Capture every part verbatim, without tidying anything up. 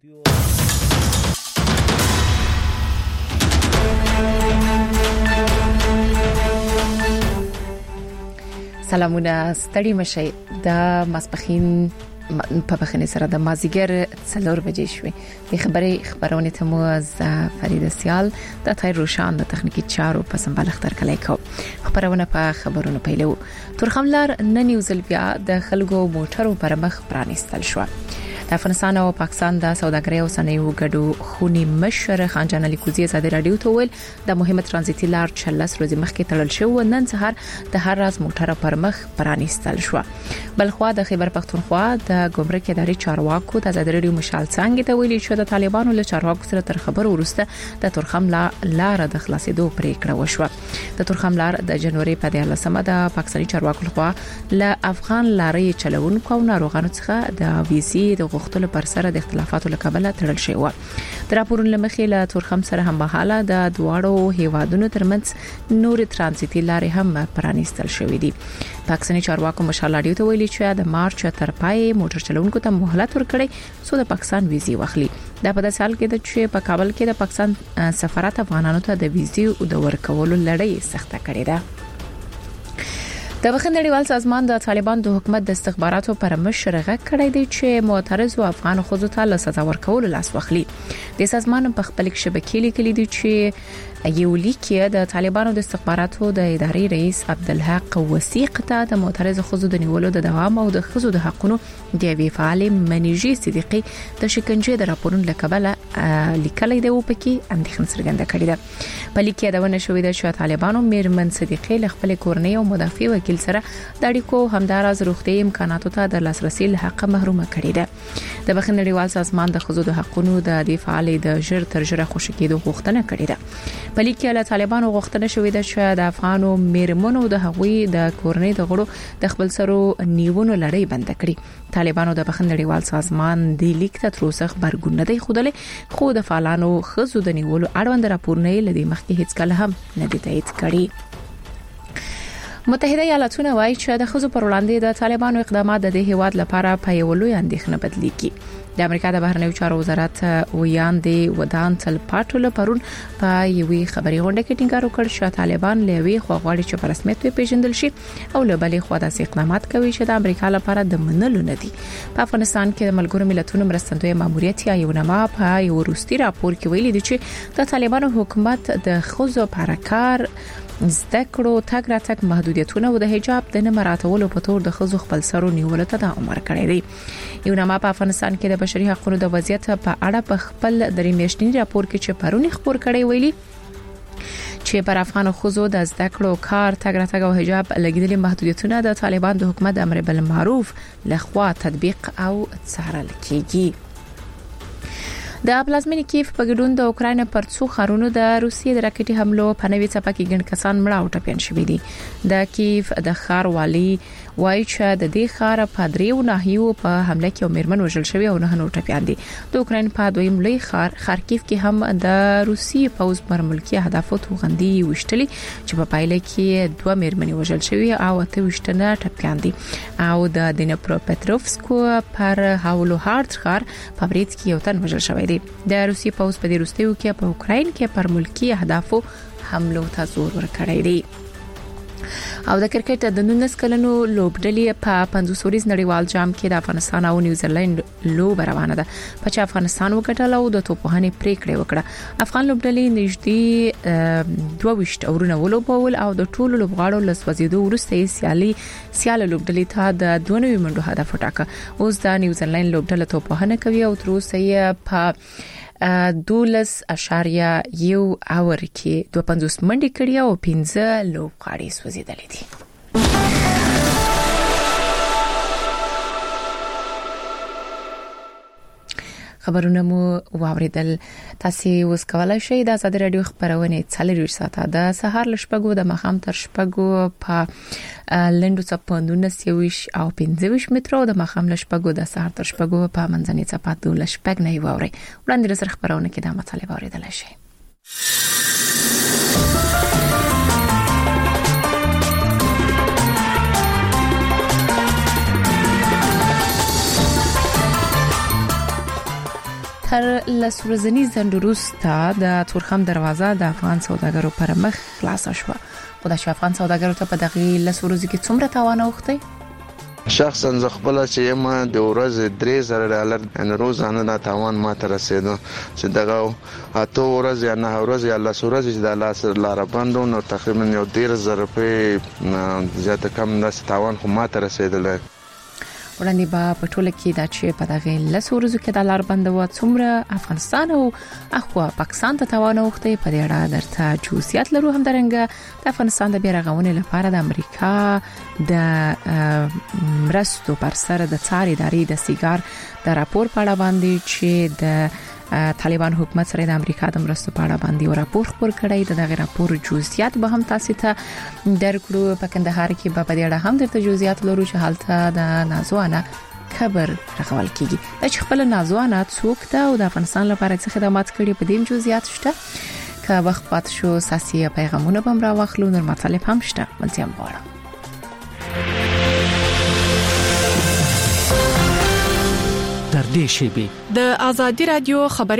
سلامونه ستړي مشي د ماسپخین په بخنه سره د مازیګر څلور بجې شوې د خبري خبرونه ته مو از فرید سیال د تای روشان د تخنیکی چارو په سمبال اختر کلی کو خبرونه په خبرونه پیلو ترخملار نن نیوزل بیا د خلکو موټرو پر مخ پرانیستل شو د افغانستان او پاکستان د سوداګرۍ او صنایعو ګډو خونی مشر خان جان علي کوزي زاده رادیو ته ویل د مهمه ترانزیتي لار چلس ورځې مخکې تړل شو نن سهار د هر راز موټر پر مخ پرانیستل شو بلخوا د خیبر پختونخوا د ګمرک ادارې چارواکو د زاده رادیو مشال څنګه ته ویلي چې د طالبانو له چارواکو سره تر خبرو وروسته د ترخم لار د خلاصېدو پریکړه وشوه د ترخم لار د جنوري په دیارلسمه د پاکستاني چارواکو لخوا له افغان لارې چلوونکو او ناروغانو څخه د ویزي د غوښتلو پر سره د اختلافاتو لکبله تړل شوی و د راپورونو لمخې له ترخم سره هم بحاله د دواړو هیوادونو ترمنځ نور ترانزیتي لارې هم پرانیستل شوې دي پاکستاني چارواکو مشال رادیو ته ویلي چې د مارچ تر پای موټر چلوونکو ته مهلت ورکړي سو د پاکستان ویزي واخلي دا په داسې حال کې د چې په کابل کې د پاکستان سفارت افغانانو ته د ویزي او د ورکولو لړۍ سخته کړې ده د بخښنړیوال سازمان د طالبان د حکومت د استخباراتو پر مشر غږ کړی دی چې معترض او افغان خزو ته له سزا ورکولو لاس واخلي د سازمان په خپل شبکې لیکلي دی چې یو لیک د طالبانو د استخباراتو د ادارې رئیس عبدالحق وثیق ته د معترض خزو د نیولو د دوام او د خزو د حقونو د وی فعال منیجي صدیقي د شکنجه د راپورونو لکبله لیکلي دی او پکې اندېښنه څرګنده کړې ده په لیک کې دا ونه شوې ده چې طالبانو میرمن صدیقي له خپل کورنۍ او مدافع وکیل سره د اړیکو همداراز روغتي امکاناتو ته د لاسرسي له حق محرومه کړې ده د بخښنړیوال سازمان د خزو د حقونو د دفاع د ژر تر ژره خوشی کېدو غوښتنه کړې ده په لیک کې له طالبانو غوښتنه شوې ده چې د افغانو میرمنو د هغوی د کورنۍ د غړو د خپل سرو نیونو لړۍ بند کړي طالبانو د بخښنړیوال سازمان د لیک ته تر اوسه خبرګون نه دی خوده خو د فعالانو خزو د نیولو اړوند راپورونه لدی مخکې هیڅ کله هم نه دي تایید کړي متحده ایالاتونه وايي چې د خزو پر وړاندې د طالبانو اقدامات د دې هیواد لپاره په یو لوی اندېښنه بدلی کی د امریکا د بهرنیو چارو وزارت ویاندې ودان تل پټول پرون په یوې خبري غونډه کې ټینګار وکړ چې طالبان لوي خواغړي چې په رسمیت پیژندل شي او له بلې خوا د اقدامات کوي چې د امریکا لپاره د منلو نه دي په افغانستان کې د ملګرو ملتونو مرستندوی ماموریت یا یو نما په یو وروستي راپور کې ویلي دي چې د طالبانو حکومت د خزو پرکار زده کړو تګ راتګ محدودیتونه او د حجاب د نه مراتبولو په تور د خزو خپل سرو نیولو ته د عمر کړی دی یو نما په افغانستان کې د بشري حقوقو د وضعیت په اړه په خپل درې میاشتنی راپور کې چې پرونی خبر کړی ویلي چې پر افغان خزو د زده کړو کار تګ راتګ او حجاب لګیدلي محدودیتونه د طالبان د حکومت امر بالمعروف لخوا تطبیق او څارل کیږي د پلازمینی کیف په ګډون د اوکرين پر څو خارونو د روسیې د راکټي حملو په نوې څپه کې ګڼ کسان مړه او ټپيان شوي دي د کیف د خار والی وایي چې د دې خار په دریو ناحیو په حمله کې میرمن وژل شوی او نه نور ټپيان دي د اوکرين په دویم لوی خار خارکیف کې هم د روسیې پوز پر ملکی اهدافو توغندي وشتلي چې په پایله کې دوه میرمنې وژل شوی او اته وشتنه ټپيان دي او د دنیپروپټروفسکو پر هاولو هارت خار په بریټ کې یو تن وژل شوی دی د روسي پوز په دې روستیو کې په اوکرين کې پر ملکی اهدافو حملو ته زور ورکړی دی او د کرکټ د نونس کلنو لوبډلې په پنځوس ورځ نړیوال جام کې د افغانستان او نیوزیلند لوب روانه ده په چې افغانستان وګټل او د توپوهنې پریکړه وکړه افغان لوبډلې نږدې دوه وشت اورونه ولوبول او د ټولو لوبغاړو لسوځیدو ورسته سیالي سیال لوبډلې ته د دوه نوي منډو هدف وټاکه اوس د نیوزیلند لوبډله توپوهنه کوي او تر اوسه یې په دولس اشاریه یو اور کې دوه پنځوس منډې کړې او پنځه لوبغاړي سوځیدلې دي خبرونه مو واوریدل تاسو اوس کولای شئ د آزاد رادیو خبرونه څلور ساعته د سهار لشپګو د مخام تر شپګو په لندو چپاندونه سیويش او پنځه مترو د مخام لشپګو د سهار تر شپګو په منځني چپاتو لشپګ نه ووري وړاندې سره خبرونه کې د مطالبه اوریدل شي تر لسورزنی زندروستا د تورخم دروازه د افغان سوداګرو پر مخ خلاص شو. خدای شو افغان سوداګرو ته په دغه لسورزي کې څومره تاوان اوخته؟ شخصا زه خپل چې یم د ورځې درې زره ډالر ان روزانه دا تاوان ما ته رسیدو چې دغه اته ورځې یا نه ورځې یا لس ورځې چې د لاس لاره بندو نو تقریبا یو ډیر زره په زیاته کم د تاوان خو ما ته رسیدل. وړاندې با په ټوله کې دا چې په دغه لسورزو کې د لار بند و څومره افغانستان او اخوا پاکستان ته تاوان اوخته په دې اړه درته جوسیات لرو. هم درنګ د افغانستان د بیرغونې لپاره د امریکا د مرستو پر سر د څار ادارې د سیګار د راپور په اړه باندې چې د طالبان حکومت سره د امریکا د مرستو په اړه باندې راپور خبر کړی. د دغه راپور جزئیات به هم تاسو ته درکړو. په کندهار کې به په دې اړه هم درته جزئیات لرو چې حالت د نازوانه خبر راغول کیږي. د خپل نازوانه څوک ته او د افغانستان لپاره څه خدمات کړي په دې جزئیات شته که وخت پات شو ساسي پیغامونه بم را واخلو. نور مطالب هم شته ملتیا مغواړم. در دې شیبه د ازادي رادیو خبري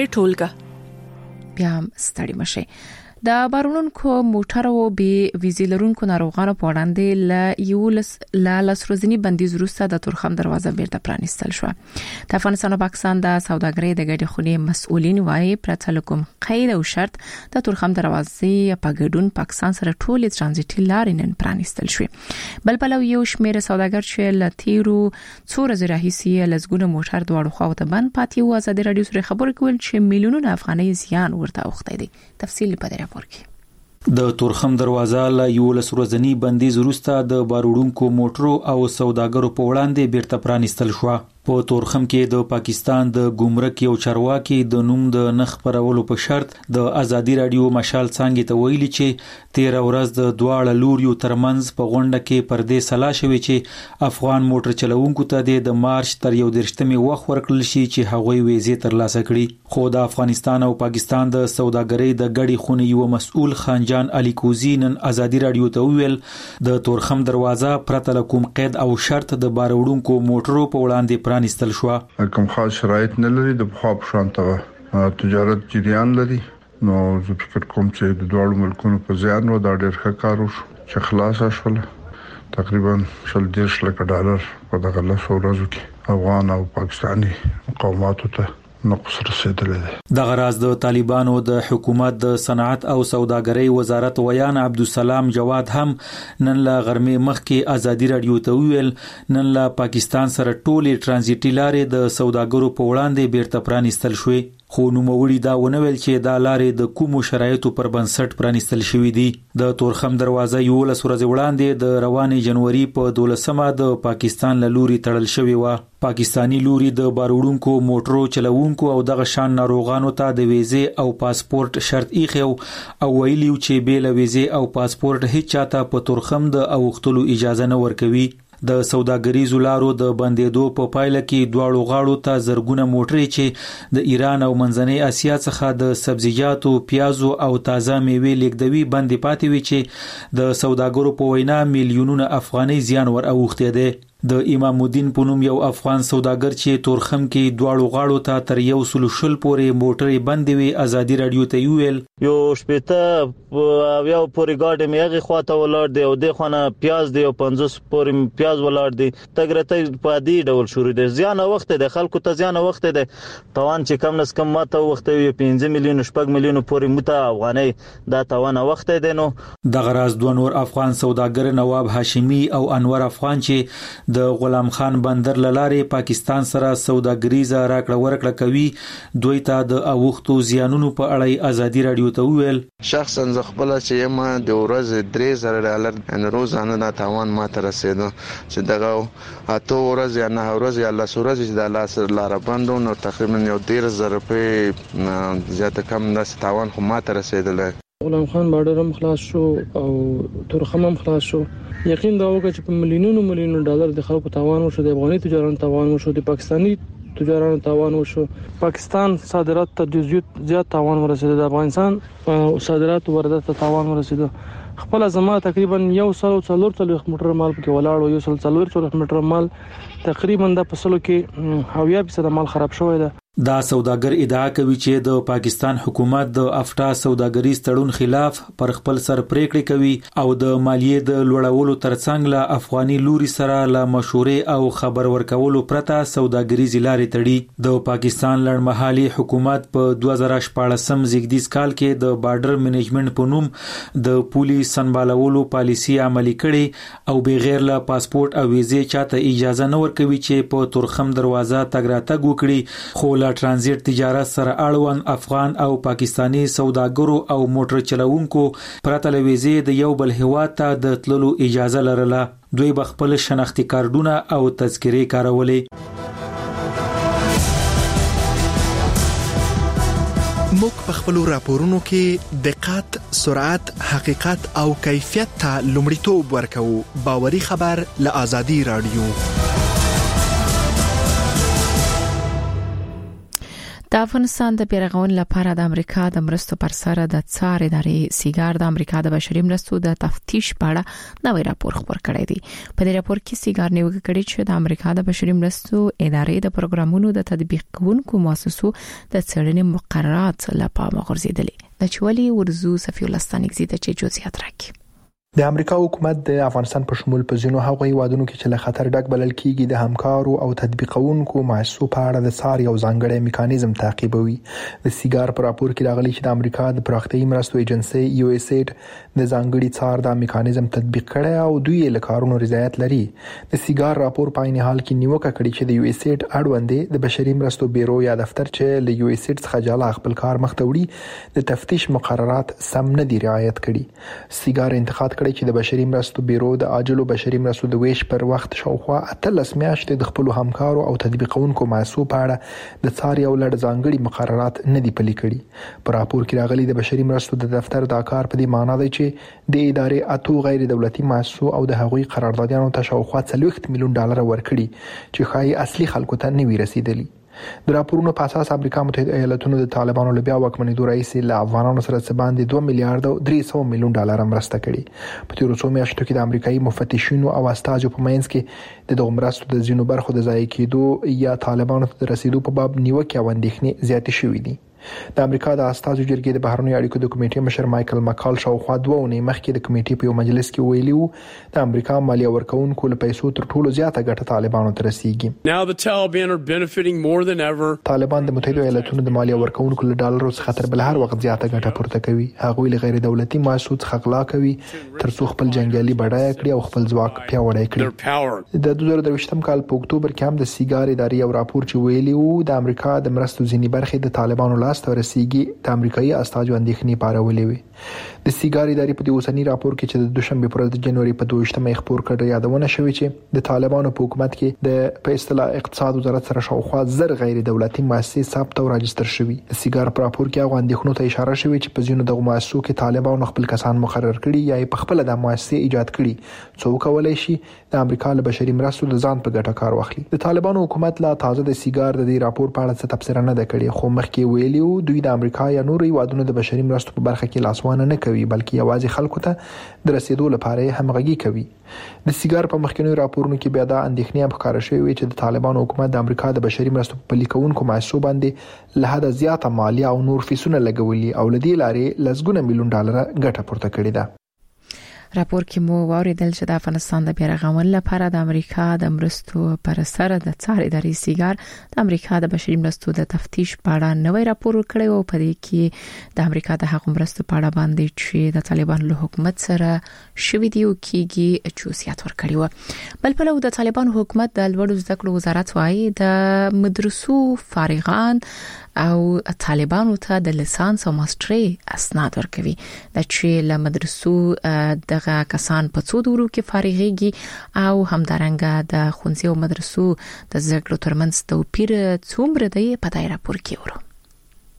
ټولګه بیا ستړي مشه. د بارونکو موټر او بي ویزې لرونکو ناروغانو په وړاندې ل یولس ل لسروزنی بندیز وروسته د تورخم دروازه بیرته پرانیستل شو. د افغانستان او پاکستان د سوداګرۍ د ګډې خونې مسؤلین وايي پرته کوم قید او شرط د تورخم دروازې په ګډون پاکستان سره ټولې ترانزیټي لارې نن پرانیستل شو. بل بل یو شمېر سوداګر چې ل تیرو څو ورځې راهیسې لزګونه موټر دواړو خواو ته بند پاتې و. ازادي رادیو سره خبر کول چې میلیونونه افغانۍ زیان ورته اوخته دي. تفصیل په د تورخم دروازه له یو لسروزنی بندیز وروسته د باروړونکو موټرو او سوداګرو په وړاندې بیرته پرانیستل شو. په تورخم کې د پاکستان د ګمرک یو چارواکي د نوم د نخ پرولو په شرط د ازادي رادیو مشال څنګه ته ویلي چې تیر ورځ د دواړه لوریو ترمنځ په غونډه کې پردې سلا شوې چې افغان موټر چلوونکو ته د مارچ تر یو درشتمې وخت ورکړل شي چې هغوی ویزې ترلاسه کړي. خو د افغانستان او پاکستان د سوداګرۍ د ګډې خونې یو مسؤل خانجان علي کوزی نن ازادي رادیو ته ویل د تورخم دروازه پرته کوم قید او شرط د باروړونکو موټرو په وړاندې نستل شو. کوم خاص شرایط نه لري. د خو په شانته تجارت جریان لري. نو زه فکر کوم چې د دوه ملکونو په ځان و دا ډېر ښه کار وشو چې خلاص شول. تقریبا شل دیش لک ډالر په دغه لس ورځو کې افغان او پاکستاني قوماتو ته نقص رسیدلی دی. دغه راز د طالبانو د حکومت د صنعت او سوداګرۍ وزارت ویان عبدالسلام جواد هم نن لا غرمې مخکې ازادي رادیو ته ویل نن لا پاکستان سره ټولې ترانزیټي لارې د سوداګرو په وړاندې بیرته پرانیستل شوې. خو نوموړي دا ونه ویل چې دا لارې د کومو شرایطو پر بنسټ پرانیستل شوې دي. د تورخم دروازه یو لس ورځې وړاندې د روانې جنوري په دولسمه د پاکستان له لوري تړل شوې و. پاکستانی لوري د باروړونکو موټرو چلوونکو او دغه شان ناروغانو ته د ویزې او پاسپورت شرط ایښو او ویلیو چې بیل ویزې او پاسپورت هیڅ چاته په تورخم د اوختلو اجازه نه ورکوي. د سوداګریزو لارو د بندیدو په پایله کې دواړو غاړو ته زرګونه موټرې چې د ایران او منځنۍ اسیا څخه د سبزیجاتو، پیازو او تازه میوې لیږدوي بندي پاتې وي چې د سوداګرو په وینا میلیونونه افغانۍ زیان ور اوښتی دی. د امام الدین په نوم یو افغان سوداګر چې تورخم کې دواړو غاړو ته تر یو سل شل پورې موټرې بندې وي ازادي رادیو ته ویل یو شپته یو پورې ګاډي میغه خواته ولر دی او د خونه پیاز دی او پنځوس پورې پیاز ولر دی تګرته په دې ډول شروع دي. زیان وخت د خلکو ته زیان وخت د توان چې کم نس کم ماته وخت وي پنځه میلیون شپږ میلیون پورې مته افغانۍ دا توان وخت دی. نو د غراز دوه نور افغان سوداګر نواب هاشمی او انور افغان چې د غلام خان بندر لارې پاکستان سره سوداګریزه راکړه ورکړه کوي دوی ته د اوختو زیانونو په اړه ازادي رادیو ته ویل شخصا زه خپل چې یم د ورځې درې زره ډالر ان روزانه دا تاوان ما ته رسیدو چې دغه اته ورځې یا نه ورځې یا لس ورځې چې د لاس لاره بندو نو تقریبا یو ډیر زره په زیاته کم د تاوان خو ما ته رسیدل. غلام خان بارډر هم خلاص شو او تورخم هم خلاص شو. یقین دا وکړه چې په ملیونونو ملیونونو ډالر د خلکو تاوان وشو، د افغاني تجارانو تاوان وشو، د پاکستاني تجارانو تاوان وشو. پاکستان صادرات ته جزئیات زیات تاوان ورسېد، د افغانستان صادرات واردات ته تاوان ورسېد. خپل زما تقریبا یو سل څلور څلور میټر مال پکې ولاړ، یو سل څلور څلور میټر مال تقریبا د فصلو کې هاویا په صد مال خراب شوی دی. دا سوداګر ادعا کوي چې د پاکستان حکومت د افتا سوداګریز تړون خلاف پر خپل سر پریکړې کوي او د مالیې د لوړولو ترڅنګ له افغاني لوري سره له مشورې او خبر ورکولو پرته سوداګریز لارې تړي. د پاکستان لړمحالي حکومت په دوه زره شپاړسم زیږدیز کال کې د بارډر منیجمنت په نوم د پولي سنبالولو پالیسي عملي کړي او بغیر له پاسپورت او ویزې چاته اجازه نه ورکوي چې په تورخم دروازه تګ راتګ وکړي. خو ترانزیت تجارت سره اړوند افغان او پاکستانی سوداګرو او موټر چلوونکو پرته له ویزې د یو بل هیواد ته د تللو اجازه لرله. دوی به خپل شناختی کارتونه او تذکرې کارولې. موږ په خپل راپورونو کې دقت، سرعت، حقیقت او کیفیت ته لومړیتوب ورکوو. باوري خبر له آزادي رادیو. د افغانستان د بیرغون لپاره د امریکا د مرستو پر سر د څار ادارې سیګار د امریکا د بشري مرستو د تفتیش په اړه نوې راپور خبر کړی دی. په دې راپور کې سیګار نیوکه کړې چې د امریکا د بشري مرستو ادارې د پروګرامونو د تطبیق کوونکو مؤسسو د څېړنې مقررات لپاره غورځېدلې. د چولي ورزو صفی الله ستانګزي د چې جزئیات راکړي. د امریکا حکومت د افغانستان په شمول په ځینو هغو هیوادونو کې چې له خطر ډک بلل کیږي د همکارو او تطبیقونکو مؤسسو په اړه د څار یو ځانګړی میکانیزم تعقیبوي. د سیګار په راپور کې راغلي چې د امریکا د پراختیایي مرستو ایجنسی یو اس ایډ د ځانګړي څار د میکانیزم تطبیق کړي او دوی له کارونو رضایت لري. د سیګار راپور په عین حال کې نیوکه کړې چې د یو اس ایډ اړوند د بشري مرستو بیرو یا دفتر چې له یو اس ایډ څخه جلا خپل کار مخته وړي د تفتیش مقررات سم نه دي رعایت کړي. سیګار انتقاد کړی چې د بشري مرستو بیرو د عاجلو بشري مرستو د ویش پر وخت شاوخوا اتلس میاشتې د خپل همکارو او تطبیقونکو مؤسسو په اړه د څار یو لړ ځانګړي مقررات نه دي پلي کړي. په راپور کې راغلي د بشري مرستو د دفتر دا کار په دې معنی دی چې د ادارې اتو غیر دولتي مؤسسو او د هغوی قراردادیانو ته شاوخوا څلوېښت میلیون ډالر ورکړي چې ښایي اصلي خلکو ته نه وي رسیدلي. د راپورونو په اساس امریکا متحده ایالاتونو د طالبانو له بیا واکمنېدو راهیسې له افغانانو سره څه باندې دوه میلیارډ او درې سوه میلیون ډالر مرسته کړې. په تیرو څو میاشتو کې د امریکایي مفتشینو او استازو په منځ کې د دغو مرستو د ځینو برخو د ضایع کېدو یا طالبانو ته د رسیدو په باب نیوکې او اندېښنې زیاتې شوې دي. د امریکا د استازو جرګې د بهرنیو اړیکو د کمیټې مشر مایکل مکال شاوخوا دوه اونۍ مخکې د کمیټې په یو مجلس کې ویلي وو د امریکا مالیه ورکوونکو له پیسو تر ټولو زیاته ګټه طالبانو ته رسیږي. طالبان د متحده ایالاتونو د مالیه ورکوونکو له ډالرو څخه تر بل هر وخت زیاته ګټه پورته کوي. هغوی له غیر دولتي مؤسسو څخه غلا کوي ترڅو خپل جنګیالي بډایه کړي او خپل ځواک پیاوړی کړي. د دوه زره دویشتم کال په اکتوبر کې هم د سیګار ادارې یو راپور چې ویلي وو د امریکا د مرستو ځینې برخې د طالبانو لاس ته ورسیږي د امریکایي استازو اندېښنې پارولې وي. د سیګار ادارې په دې اوسنی راپور کې چې د دوشنبه پر ورځ د جنوري په دویشتمه خبر کړی یادونه شوې چې د طالبانو په حکومت کې د په اصطلاح اقتصاد وزارت سره شاوخوا زر غیر دولتي مؤسسې ثبت او راجستر شوي. د سیګار په راپور کې هغه اندېښنو ته اشاره شوې چې په ځینو دغه مؤسسو کې طالبانو خپل کسان مقرر کړي یا په خپل د مؤسسې ایجاد کړي څو کولای شي د امریکا له بشري مرستو د ځان په ګټه کار واخلي. د طالبانو حکومت لا تازه د سیګار د دې راپور په اړه څه تفسیر نه ده کړې خو مخکې ویلي وو دوی د امریکا یا نورو هیوادونو د بشري مرستو په برخه کې لاسوانه نه کوي بلکې یوازې خلکو ته د رسیدو لپاره همغږي کوي. د سیګار په مخکینی راپورونو کې بیا دا اندېښنې هم ښکاره شوې چې د طالبانو حکومت د امریکا د بشري مرستو په پلي کوونکو مؤسسو باندې له حده زیاته مالیه او نور فیسونه لګولي او له دې لارې لسګونه میلیون ډالر ګټه پورته کړې ده. راپور کې مو واوریدل چې د افغانستان د بیرغون لپاره د امریکا د مرستو پر سر د څار ادارې سیګار د امریکا د بشري مرستو د تفتیش په اړه نوې راپور ورکړی او په دې کې د امریکا د هغو مرستو په اړه باندې چې د طالبانو له حکومت سره شوې دي او کېږي جزئیات ورکړي و. بل پلو د طالبانو حکومت د لوړو زده کړو وزارت وايي د مدرسو فارغان او طالبانو ته د لیسانس او ماسترۍ اسناد ورکوي. د چې له مدرسو دغه کسان په څو دورو کې فارغيږي او همدارنګه د ښوونځي او مدرسو د زده کړو ترمنځ توپیر څومره دی په دای راپور کې ورو.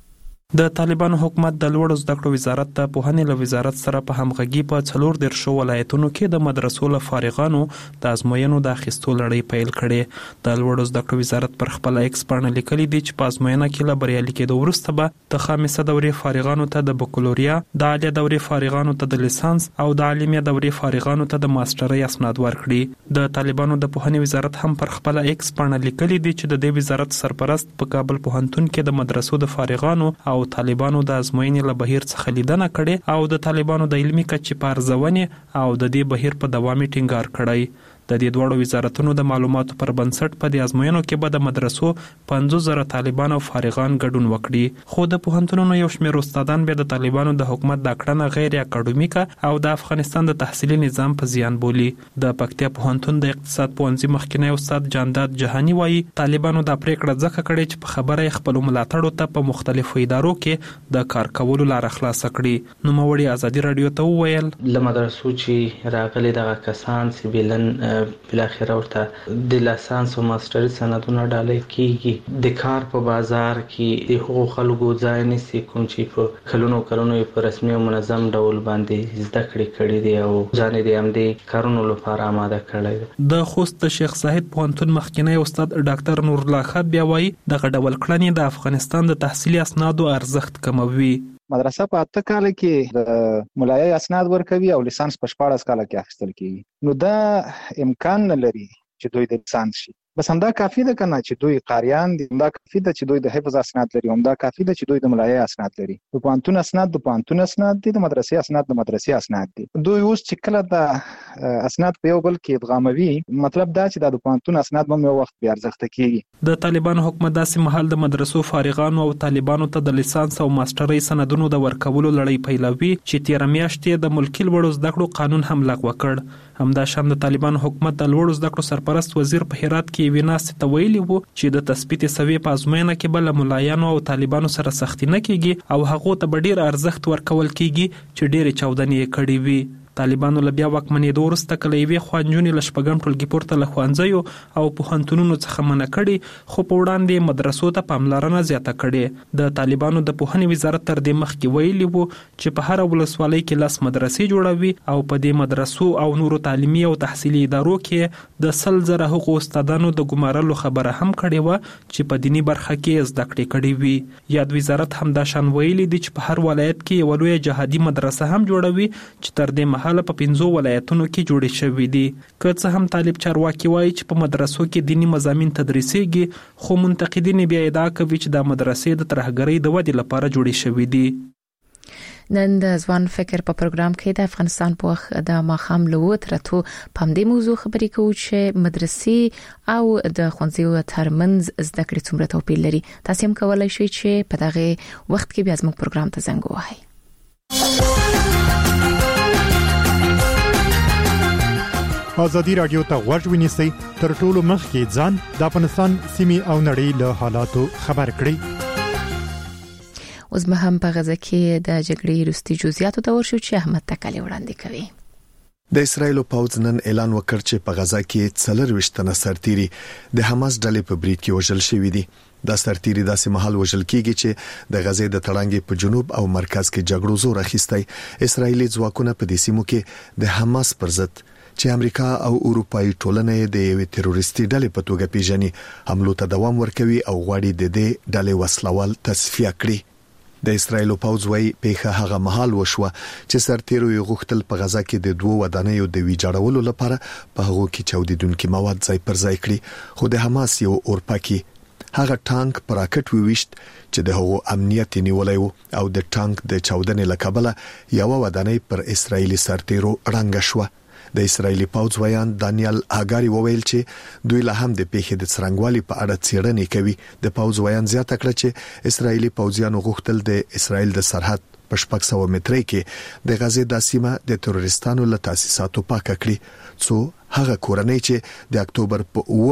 د طالبانو حکومت د لوړو زده کړو وزارت ته په هنې له وزارت سره په همغږي په څلور دیرشو ولایتونو کې د مدرسو له فارغانو د ازموینو د اخیستو لړۍ پیل کړې. د لوړو زده کړو وزارت پر خپل ایکس پاڼه لیکلي دي چې په ازموینه کې له بریالي کېدو وروسته به د خامسه دورې فارغانو ته د بکالوریا، د عالیه دورې فارغانو ته د لیسانس او د عالمیه دورې فارغانو ته د ماسترۍ اسناد ورکړي. د طالبانو د پوهنې وزارت هم پر خپل ایکس پاڼه لیکلي دي چې د دې وزارت سرپرست په کابل پوهنتون کې د مدرسو د فارغانو او او طالبانو د ازموینې له بهیر څخه لیدنه کړې او د طالبانو د علمي کچې په ارزونې او د دې بهیر په دوام ټینګار کړی. د دې دوړو وزارتونو د معلوماتو پر بنسټ په دې ازموینو کې به د مدرسو پنځوس زره طالبان او فارغان ګډون وکړي. خو د پوهنتونونو یو شمېر استادان به د طالبانو د حکومت د کړنه غیر اکاډمیکه او د افغانستان د تحصیلي نظام په زیان بولي. د پکتیا پوهنتون د اقتصاد پوهنځي مخکینی استاد جانداد جهانی وایي طالبانو د پریکړه ځکه کړې چې په خبره خپل ملاتړو ته په مختلفو ادارو کې د کار کولو لار خلاص کړي. نو موري ازادي رادیو ته وویل له مدرسو چې راغلي دغه کسان سیبلن بل اخر ورته د لایسنس او ماسترۍ سندونه ډالۍ کیږي. د کار په بازار کې د حقوق خلکو ځای نسی کوم چې په کلونو کلونو په رسمي او منظم ډول باندې زده کړې کړې دي او ځان دې هم دې کارونو لپاره آماده کړی. د خوست د شیخ زاهد پوهنتون مخکینی استاد ډاکټر نور الله خان بیا وایي دغه ډول کړنې د افغانستان د تحصیلي اسنادو ارزښت کموي. مدرسه په اته کال کې د ملایي اسناد ورکوي او لیسانس په شپاړس کال کې اخیستل کیږي. نو دا امکان نه لري چې دوی د لیسانس شي. بس همدا کافی ده کنه چې دوی قاریان دي، همدا کافی ده چې دوی د حفظ اسناد لري، همدا کافی ده چې دوی د ملایي اسناد لري. د پوهنتون اسناد د پوهنتون اسناد دي، د مدرسې اسناد د مدرسې اسناد دي. دوی اوس چې کله د اسناد په یو بل کې ادغاموي، مطلب دا چې د پوهنتون اسناد هم یو وخت بیا ارزښت کیږي. د طالبانو حکومت داسې مهال د مدرسو فارغانو او طالبانو ته د لیسانس او ماسترۍ سندونو د ورکولو لړۍ پیلوي چې تیر میاشتې د ملکی لوړو زده کړو قانون هم لغوه کړ. همدا شان د طالبانو حکومت د لوړو زده کړو سرپرست وزیر په هرات کې ویناست ته ویلي وو چې د تثبیت سوي په ازموینه کې بل ملایانو او طالبانو سره سختی نه کیږي او هغه ته به ډیر ارزښت ورکول کیږي چې ډیر چاودنې کړي وي. طالبانو له بیا واکمنېدو وروسته کله یوې خوا نجونې له شپږم ټولګي پورته له ښوونځیو او پوهنتونونو څخه منع کړي، خو په وړاندې مدرسو ته پاملرنه زیاته کړې. د طالبانو د پوهنې وزارت تر دې مخکې ویلي وو چې په هر ولسوالۍ کې لس مدرسې جوړوي او په دې مدرسو او نورو تعلیمي او تحصیلي ادارو کې د سل زره هغو استادانو د ګمارلو خبره هم کړې وه چې په دیني برخه کې زده کړې کړې وي. یاد وزارت هم دا شان ویلي دي چې په هر ولایت کې یوه لویه جهادي مدرسه هم جوړوي چې تر دې مهاله په پنځو ولایتونو کې جوړې شوې دي. که څه هم طالب چارواکي وایي چې په مدرسو کې دینی مضامین تدریسېږي، خو منتقدین بیا ادعا کوي چې دا مدرسې د ترهګرۍ د ودې لپاره جوړې شوې دي. نن د ځوان فکر په پروګرام کې د افغانستان په وخت د ماخام لوت راتو پام دې موضوع خبرې کوو چې مدرسې او د ښوونځیو ترمنځ زده کړې څومره توپیر لري. تاسو هم کولای شئ چې په دغه وخت کې بیا زموږ پروګرام ته زنګ ووهئ. ازادي رادیو ته غوږ ونیسئ، تر ټولو مخکې ځان د افغانستان سیمې او نړۍ له حالاتو خبر کړئ. اوس به هم په غزه کې د جګړې وروستي جزئیاتو ته ورشو چې احمد تکلی وړاندې کوي. د اسرایل پوځ نن اعلان وکړ چې په غزه کې څلور وشتنه سرتیري د حماس ډلې په بریټ کې وژل شوي دي. دا سرتیري داسې مهال وژل کیږي چې د غزې د تړانګې په جنوب او مرکز کې جګړو زور اخیستی. اسرایلی ځواکونه په دې سیمو کې د حماس پر ضد چې امریکا او اروپאי ټولنې د یوې تروریستي ډلې په توګه پیژني حملو ته دوام ورکوي او غواړي د دې ډلې وسلوال تصفیه کړي. د اسرایل پوځ وايي پیښه هغه مهال وشوه چې سرتیرو یې غوښتل په غزا کې د دوه ودانیو د ویجاړولو لپاره په هغو کې چاودیدونکي مواد ځای پر ځای کړي، خو د حماس یو اورپاکي هغه ټانک پر راکټ ویشت چې د هغو امنیت نیولای وو او د ټانک د چاودنې لکبله یو ودانۍ پر اسرایلی سرتیرو رنګ شوه. د اسرایلی پوځ ویان دانیال هاګاری وویل چې دوی له هم د پیښې د څرنګوالي په اړه څېړنې کوي. د پوځ ویان زیاته کړه چې اسرایلی پوځیانو غوښتل د اسرایل د سرحد په شپږ سوه مترۍ کې د غزې د سیمه د تروریستانو له تاسیساتو پاکه کړي، څو هغه کورنۍ چې د اکتوبر په اومه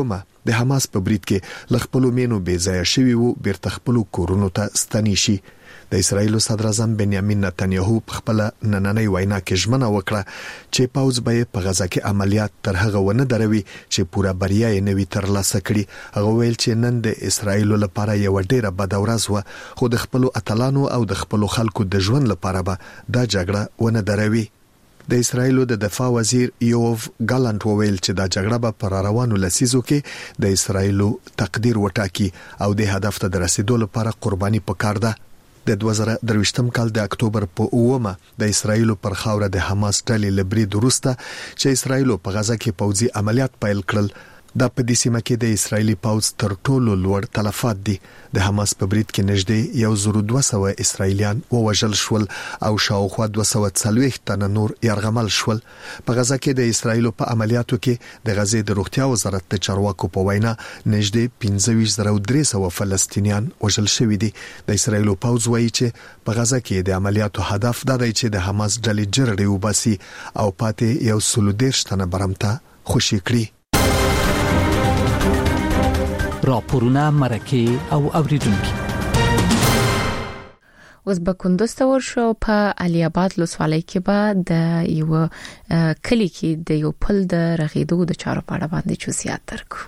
د حماس په برید کې لخپلو مینو بې ځای شوی وو بیرته خپل کورونو ته ستنی شي. د اسرایل صدر اعظم بنیامین نتنیاهو په خپل نننۍ وینا کې ژمنه وکړه چې پاوځ به په غزا کې عملیات تر هغه ونه دروي چې پوره بریا یې نوي ترلاسه کړي. هغه ویل چې نن د اسرایل لپاره یو ډیره بد ورځ و خو د خپل اتلانو او د خپل خلکو د ژوند لپاره به دا جګړه ونه دروي. د اسرایل د دفاع وزیر یوف ګالانت وویل چې دا جګړه به پر روانو لسیزو کې د اسرایل تقدیر وټاکي او د هدف ته رسیدو لپاره قرباني پکار ده. د دوه زره درویشتم کال د اکتوبر په اومه د اسرایل پر خاوره د حماس ډلې لبرید وروسته چې اسرایل په غزا کې پوځي عملیات پیل کړل. دا په دې سیمه کې د اسرایلی پوځ تر ټولو لوړ تلفات دي. د حماس په برید کې نږدې یو زر دوه سوه اسرایلیان ووژل شول او شاوخوا دوه سوه څلوېښت تنه نور یرغمل شول. په غزا کې د اسرایل په عملیاتو کې د غزې د روغتیا وزارت د چارواکو په وینا نږدې پنځه ویشت زره درې سوه فلسطینیان وژل شوي دي. د اسرایل پوځ وایي چې په غزا کې د عملیاتو هدف دا دی چې د حماس ډلې جرړې وباسي او پاتې یو سل دېرش تنه برمته خوشي کړي. راپورونه مرکه او اوریدونکو اوس به کندوز ته ورشو. په علي آباد لسوالۍ کې به د یو کلی کې د یو پل د رغیدو د چارو په اړه باندې چوسیات درکو.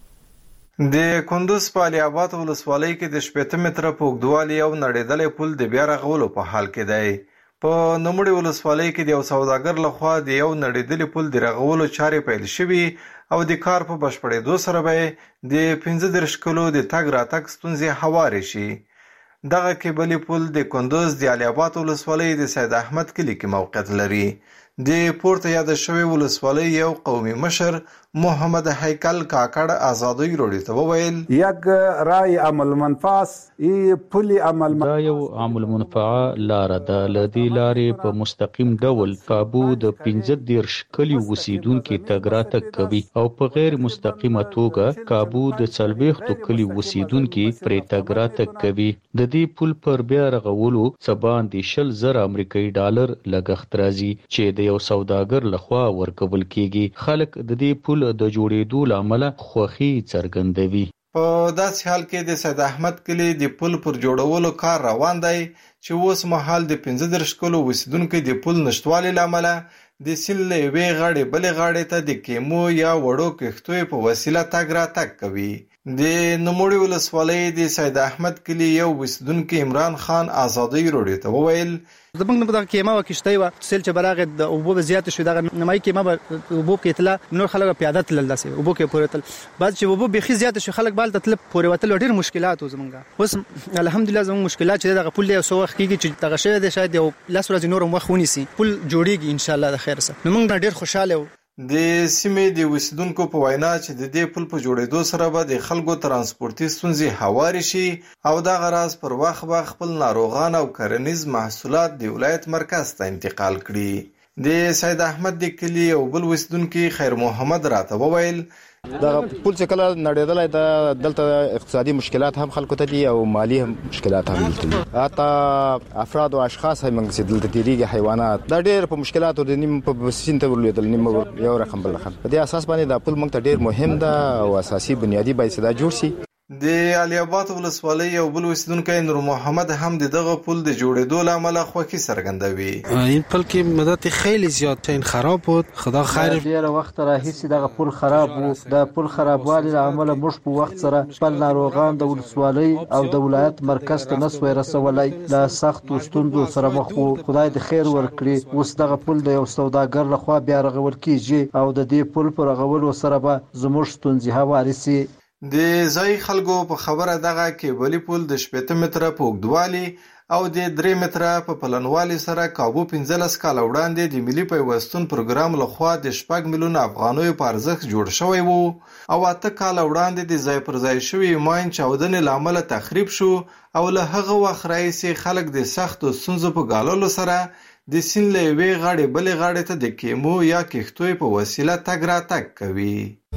د کندوز په علي آباد ولسوالۍ کې د شپږ متره په اوږدوالي یو نړیدلې پل د بیا رغولو په حال کې دی. په نوموړي ولسوالۍ کې د یو سوداګر لخوا د یو نړیدلې پل د رغولو چارې پیل شوي او د کار په بشپړېدو سره به د پنځه دېرش کلو د تګ راتګ ستونزې هوارې شي. دغه کیبلي پل د کندوز د علي آباد ولسوالۍ د سید احمد کلي کې موقعیت لري. د پورته یاد شوی ولسوالۍ یو قومي مشر محمد هیکل کاکړ آزادی روډي ته وویل یک رای عمل منفاس ای پلی عمل دا یو عمل منفعه لار ده. لدی لارې په مستقیم ډول کابو د پنځه دېرش کلی اوسیدونکو تګ راتګ کوي او په غیر مستقیمه توګه کابو د څلوېښتو کلی اوسیدونکو پرې تګ راتګ کوي. د دې پل پر بیا رغولو څه باندې شل زره امریکایي ډالر لګښت راځي چې د یو سوداګر لخوا ورکول کیږي. خلک د دې پل د جوړېدو لامل خوښي څرګندوي. په داسې حال کې د سید احمد کلی د پل پر جوړولو کار روان دی چې اوس مهال د پنځه دېرش کلو اوسیدونکو د پل نشټوالي لامل د سیند له یوې غاړې بلې غاړې ته د کیمو یا وړو کښتیو په وسیله تګ راتګ کوي. د نوموړي ولسوالۍ د سید احمد کلی یو اوسیدونکو عمران خان آزادی روډي ته وویل زمونږ نه دغه کیمه و کشته و سیل چې براغه د اوبو زیات شو دغه نمای کیمه اوبو کې اطلاع نور خلک پیاده تل داسې اوبو کې پورې تل بعد چې اوبو بيخي زیات شو خلک بال تل پورې وتل ډېر مشکلات و زمونږه. اوس الحمدلله زموږ مشکلات چې دغه پل یو سو وخت کېږي چې دغه شوی د شاید یو لاس ورځې نور مخ ونیسي پل جوړیږي ان شاء الله د خیر سره. نو موږ ډېر خوشاله و. د سیمې د اوسیدونکو په وینا چې د دې پل په جوړېدو سره به د خلکو ترانسپورتي ستونزې هوارې شي او دا غراض پر وخت به خپل ناروغان او کرنیز محصولات د ولایت مرکز ته انتقال کړي. د سید احمد د کلی او بل اوسیدونکو خیر محمد راته وویل دا پل چې کله نړیدلای دا دلته اقتصادي مشکلات هم خلکو ته دي او مالی هم مشکلات هم دي. حتی افراد او اشخاص هم چې دلته تیریږي حیوانات دا ډېر په مشکلاتو د نیم په سین ته ورلیدل نیم یو رقم بل رقم. په دې اساس باندې دا پل موږ ته ډېر مهم ده او اساسي بنیادی باید صدا جوړ شي. د علي آباد ولسوالۍ یو بل اوسیدونکی نور محمد هم د دغه پل د جوړېدو لامل خوښي څرګندوي. این پل که مدت خیلی زیاد این خراب بود. خدا خیر. ډېر وخت راهیسې دغه پل خراب وو. د پل خرابوالي له امله موږ په وخت سره خپل ناروغان د ولسوالۍ او د ولایت مرکز ته نسوای رسولای. له سختو ستونزو سره مخ وو. خدای د خیر ورکړي. اوس دغه پل د یو سوداګر لخوا بیا رغول کیږي او د دې پل پر رغولو سره به زموږ ستونزې هوارې سي. د ځای خلکو په خبره دغه کیبلي پل د شپږ متره په اوږدوالي او د درې متره په پلنوالي سره کابو پنځلس کاله وړاندې د ملي پیوستون پروګرام لخوا د شپږ میلیون افغانیو په ارزښت جوړ شوی وو او اته کاله وړاندې د ځای پر ځای شوي ماین چاودنې له امله تخریب شو او له هغه وخت راهیسې خلک د سختو ستونزو په ګاللو سره د سیند له یوې غاړې بلې غاړې ته د کیمو یا کښتیو په وسیله تګ راتګ کوي.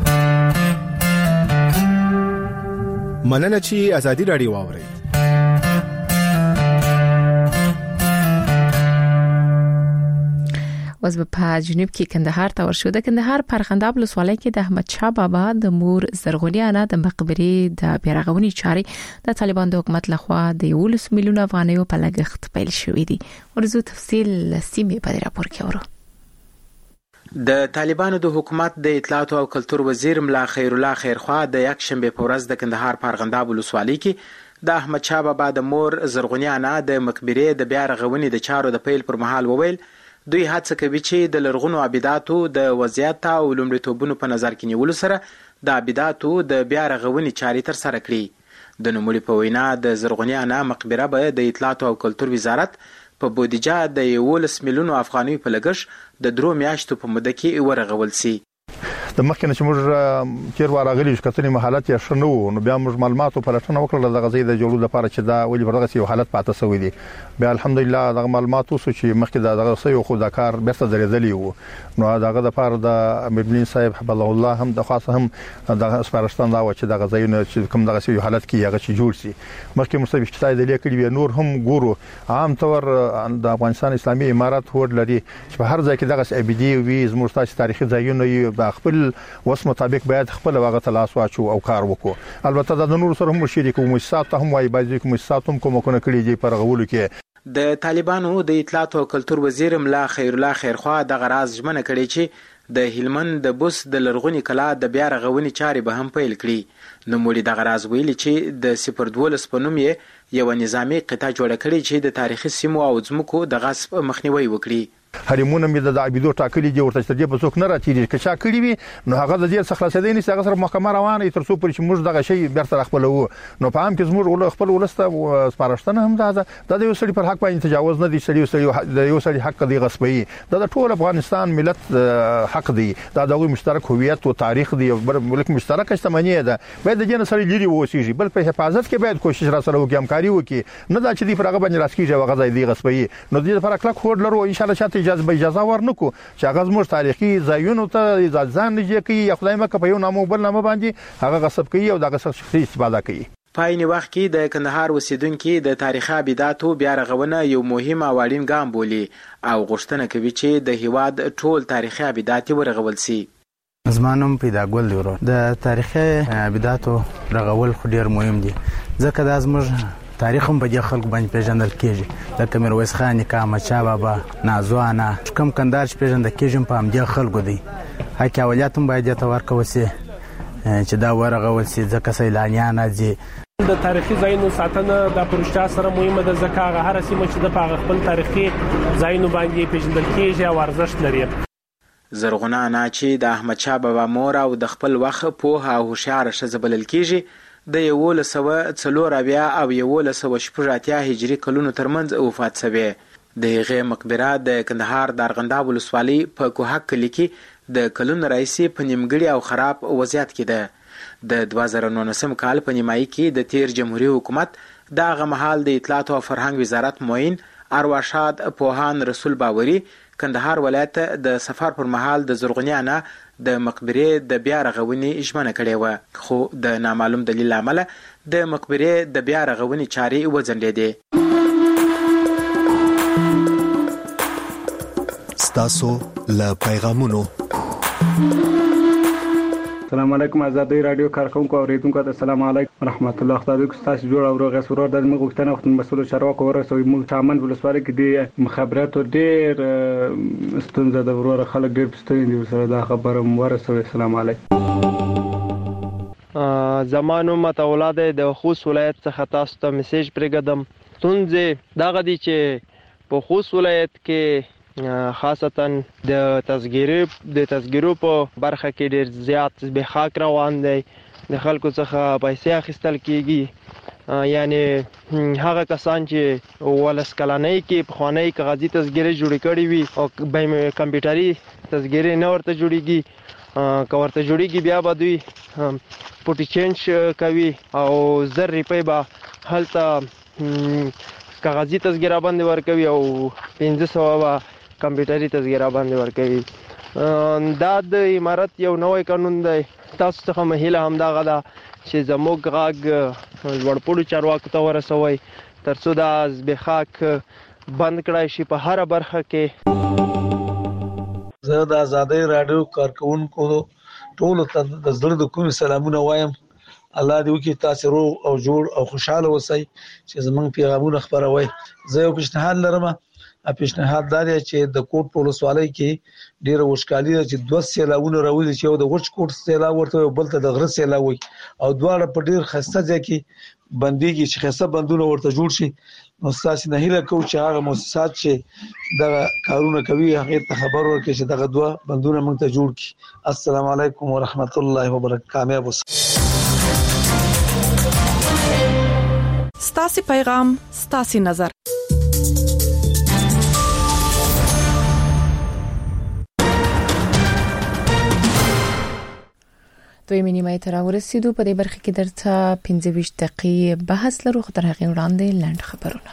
مننه چې ازادي راډیو واوري. اوس په جنوب کې کندهار ته ورشو. د کندهار په ارغنداب ولسوالۍ کې د احمد شاه بابا د مور زرغونې انا د مقبرې د بیارغونې چارې د طالبان د حکومت لخوا د یو لس میلیون افغانیو په لګښت پیل شوې دي. ورزو تفصیل سیمه په راپور کې ورو. د طالبانو د حکومت د اطلاعات او کلتور وزیر ملا خیر الله خیرخوا د یک شنبه په ورځ د کندهار په ارغنداب ولسوالۍ کې د احمد شاه بابا د مور زرغونې انا د مقبرې د بیارغونې د چارو د پیل پر مهال وویل دوی هڅه کوي چې د لرغونو عباداتو د وضعیت او لومړیتوبونو په نظر کې نیولو سره د عباداتو د بیا رغونې چارې تر سره کړي. د نوموړي په وینا د زرغونې انا مقبره به د اطلاعات او کلتور وزارت په بودیجه د یولس میلیونو افغانیو په لګښت د درو میاشتو په موده کې ورغول سي. د مخکنه چې موږ چیر وراغلی چې کتنې حالت یې شنو نو بیا موږ معلوماتو په لټنه وکړه د غزې د جوړولو لپاره چې دا ولې ورغه یو حالت پاتې شوی دی. بیا الحمدلله د معلوماتو چې مخکې د دغه سيو خو د کار بیرته درېدلی وو نو دغه د لپاره د امیر صاحب حفظ الله هم د خاصه هم د سپارښتنه دا و چې د غزې نه چې کوم دغه سيو حالت کې هغه چې جوړ سي. مخکې مستوي چې د لیکلي نور هم ګورو عام طور د افغانستان اسلامي امارات هوډ لري چې په هر ځای کې دغه ابدي وي زموږ تاسو تاریخي ځایونه په خپل وس مطابق باید خپل واغه تلاش واچو او کار وکړو. البته د نور سره هم شریک مؤسسات هم وايي بعضی مؤسسات هم کومه کړي دي پر غولو کې. د طالبانو د اطلاعات او کلتور وزیر ملا خیر الله خیرخوا د غراز ژمنه کړې چې د هلمند د بوس د لرغونی کلا د بیا رغونې چارې به هم پیل کړي. نو موږ د غراز ویلي چې د صفر دولس په نوم یې یو نظامی قطعه جوړه کړې چې د تاریخي سیمو او ځمکو د غصب مخنیوي وکړي. حریمونه مې د عبیدو ټاکلي دي ورته چې په څوک نه راتېږي که چا کړی وي نو هغه د دې څخه خلاصېدی نشي هغه سره محکمه روانه تر څو پر چې موږ دغه شی بیرته خپلو نو په عام کې زموږ خپل ولسته سپارښتنه هم ده د یو سړي پر حق باندې تجاوز نه دي سړي سړي د یو سړي حق دی غصبي د ټول افغانستان ملت حق دی دا د مشترک هویت او تاریخ دی ملک مشترک شتمنۍ ده باید د جن سړي لري ووسیږي بل په حفاظت کې باید کوشش را سره وکړي همکاري وکړي نه دا چې دی پر هغه باندې راسکیږي هغه ځای دی غصبي نو د دې لپاره کلک هوډ لرو ان شاء الله چې اجازه به اجازه ورنکو چې هغه زموږ تاریخي ځایونو ته ځان نه کوي یا خدای مکه په یو نامو بل نامه باندې هغه غصب کوي او دغه شخصي استفاده کوي. په عین وخت کې د کندهار اوسیدونکو د تاریخي عباداتو بیا رغونه یو مهم او اړین ګام بولي او غوښتنه کوي چې د هیواد ټول تاریخي عبادات ورغول سي. زمانم پیدا ګول دی ورو د تاریخي عباداتو رغول خو ډیر مهم دي ځکه د زموږ تاریخ هم په دې خلکو باندې پیژندل کیږي لکه میرویس خان نیکه احمد شاه بابا نازوانه کوم کندهار چې پیژندل کیږي په همدې خلکو دی حق اولیات هم باید ته ورکول سي چې دا ورغول سي ځکه سیلانیان راځي د تاریخي ځایونو ساتنه د پروژه سره مهمه ده ځکه هغه هر سیمه چې د پاغ خپل تاریخي ځایونو باندې پیژندل کیږي او ارزښت لري. زرغونه انا چې د احمد شاه بابا مور او د خپل وخت په او هوښیار ښځه بلل کیږي د یولس سوه څلور اویا او یولس سوه شپږ اتیا هجري کلونو ترمنځ وفات شوه. د هغې مقبره د کندهار د ارغنداب ولسوالۍ په کوهک کلي کې د کلونو راهیسې په نیمګړي او خراب وضعیت کې ده. د دوه زره نولسم کال په نیمایي کې د تیر جمهوریت حکومت د هغه مهال د اطلاعات او فرهنګ وزارت معین ارواښاد پوهان رسول باوري کندهار ولایت د سفر پر مهال د زرغونې انا د مقبرې د بیا رغونې ژمنه کړې و خو د نامعلوم دلیل لامل د مقبرې د بیا رغونې چارې وځنډېدې. ستاسو له پیغامونو السلام علیکم آزادی رادیو کارکونکو اوریدونکو ته السلام علیکم رحمت الله خدای دې تاسو جوړ او روغ سرور د موږ غوښتنه وخت مسؤل چارواکو ورسوي موږ چامن ولسوالۍ کې د مخابراتو ډېر ستونزه د ورور خلک ډېر پستوي دي سره دا خبره ورسوي. السلام علیکم. زمانو متولاد د خوست ولایت څخه تاسو ته میسج پرېږدم. ستونزې دغه دي چې په خوست ولایت کې خاصتا د تذکیري د تذکیرو په برخه کې ډیر زیات زبېښاک روان دی. د خلکو څخه پیسې اخیستل کیږي یعنی هغه کسان چې ولس کلنۍ کې پخوانی کاغذي تذکیري جوړې کړې وي او به کمپیوټري تذکیري نه ورته جوړیږي که ورته جوړیږي بیا به دوی پوټي چینج کوي او زر روپۍ به هلته کاغذي تذکیره باندې ورکوي او پنځه سوه به کمپیوټري تذکیره باندې ورکوي. دا د امارت یو نوی قانون دی. تاسو څخه مهیله همدغه ده چې زموږ غږ لوړپوړو چارواکو ته ورسوئ تر څو دا زبېښاک بند کړای شي په هره برخه کې. زه د آزادۍ رادیو کارکونکو ټول ته د زړه د کومې سلامونه وایم. الله دې وکړي تاسو روغ او جوړ او خوشاله اوسئ چې زمونږ پیغامونه خپروي. زه یو پیشنهاد لرم، ا پیشنهاد دا دی چې د کوټ په ولسوالۍ کې ډیره وشکالي ده چې دوه سیلاونه راوځي، چې یو د وچ کوټ سیلاب ورته او بل ته د غره سیلاب وي او دواړه په ډیر خسته ځای کې بنديږي چې خسته بندونه ورته جوړ شي. نو تاسو نه هیله کوم چې هغه مؤسسات چې دا کارونه کوي هغه ته خبر ورکړي چې دغه دوه بندونه موږ ته جوړ کړي. السلام علیکم ورحمت الله وبرکاته. ستاسو پیغام ستاسو نظر. دوی مینیمای تر ورسېدو په دې برخه کې درته پنځه ویشت دقیقې بحث لرو، خو تر هغه وړاندې لاند خبرونه.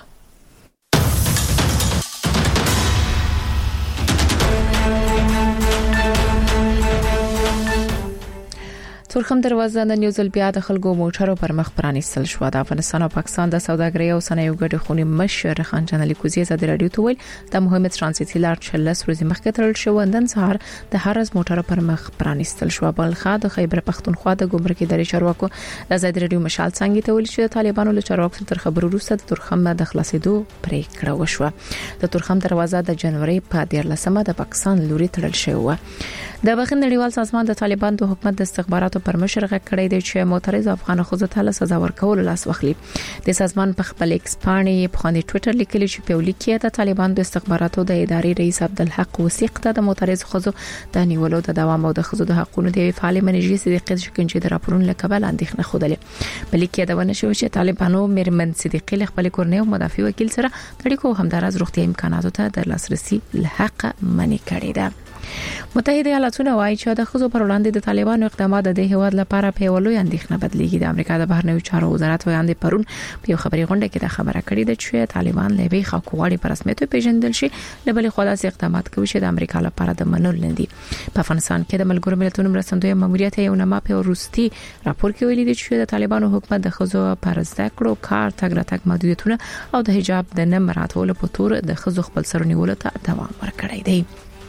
تورخم دروازه د نیوزیل بیا د خلکو موټرو پر مخ پرانیستل شو. د افغانستان او پاکستان د سوداګرۍ او صنایعو ګډې خونې مشر خان جان لیکوزي زده رادیو ته ویل د مهمه ترانزیتي لار چلس ورځې مخکې تړل شو. نن سهار د هرز موټرو پر مخ پرانیستل شو. بلخا د خیبر پختونخوا د ګمرکي ادارې چارواکو د زده رادیو مشال څنګه ته ویل چې د طالبانو له چارواکو تر خبرو وروسته د تورخم د خلاصېدو پریکړه وشوه. د تورخم دروازه د جنوري په دیارلسمه د پاکستان لوري تړل شوی و. د بخښنې نړیوال سازمان د طالبان د حکومت د استخباراتو پر مشر غږ کړی دی چې معترض افغان خزو ته سزا ورکول لاس واخلي. د سازمان په خپل ایکس باندې په خاني ټوئیټر لیکلی چې په ولیکي د طالبان د استخباراتو د ادارې رئیس عبدالحق وثیق ته د معترض خزو د نیولو د دوام او د خزو د حقوقو د فعال منیجي صدیقه شکنجه د راپورونو لکبل اندېښنه خوده. په لیکي دا ونه شو چې طالبانو میرمن صدیقه له خپل کورنۍ او مدافع وکیل سره د اړیکو همدارز روغتي امکاناتو ته د لاسرسي لحق منی کړی ده. متحده ایالاتونه وايي چې د خزو پر وړاندې د طالبانو اقدامات د هیواد لپاره په ولوي اندېښنه بدلېږي. د امریکا د بهرنیو چارو وزارت وړاندې پرون په یو خبري غونډه کې دا خبره کړې ده چې طالبان له وی خاکوالي پر رسمیت پیژندل شي، له بل خوا داسې اقدامات کوي چې د امریکا لپاره د منل نه دي. په افغانستان کې د ملګرو ملتونو مرستندوی ماموریت یو نامه په روسي راپور کې ویلي دي چې د طالبانو حکومت د خزو پر زده کړو کار تګ راتګ محدودیتونه او د حجاب د نه مراعاتولو په تور د خزو خپل سرنیولو ته دوام ورکړی دی.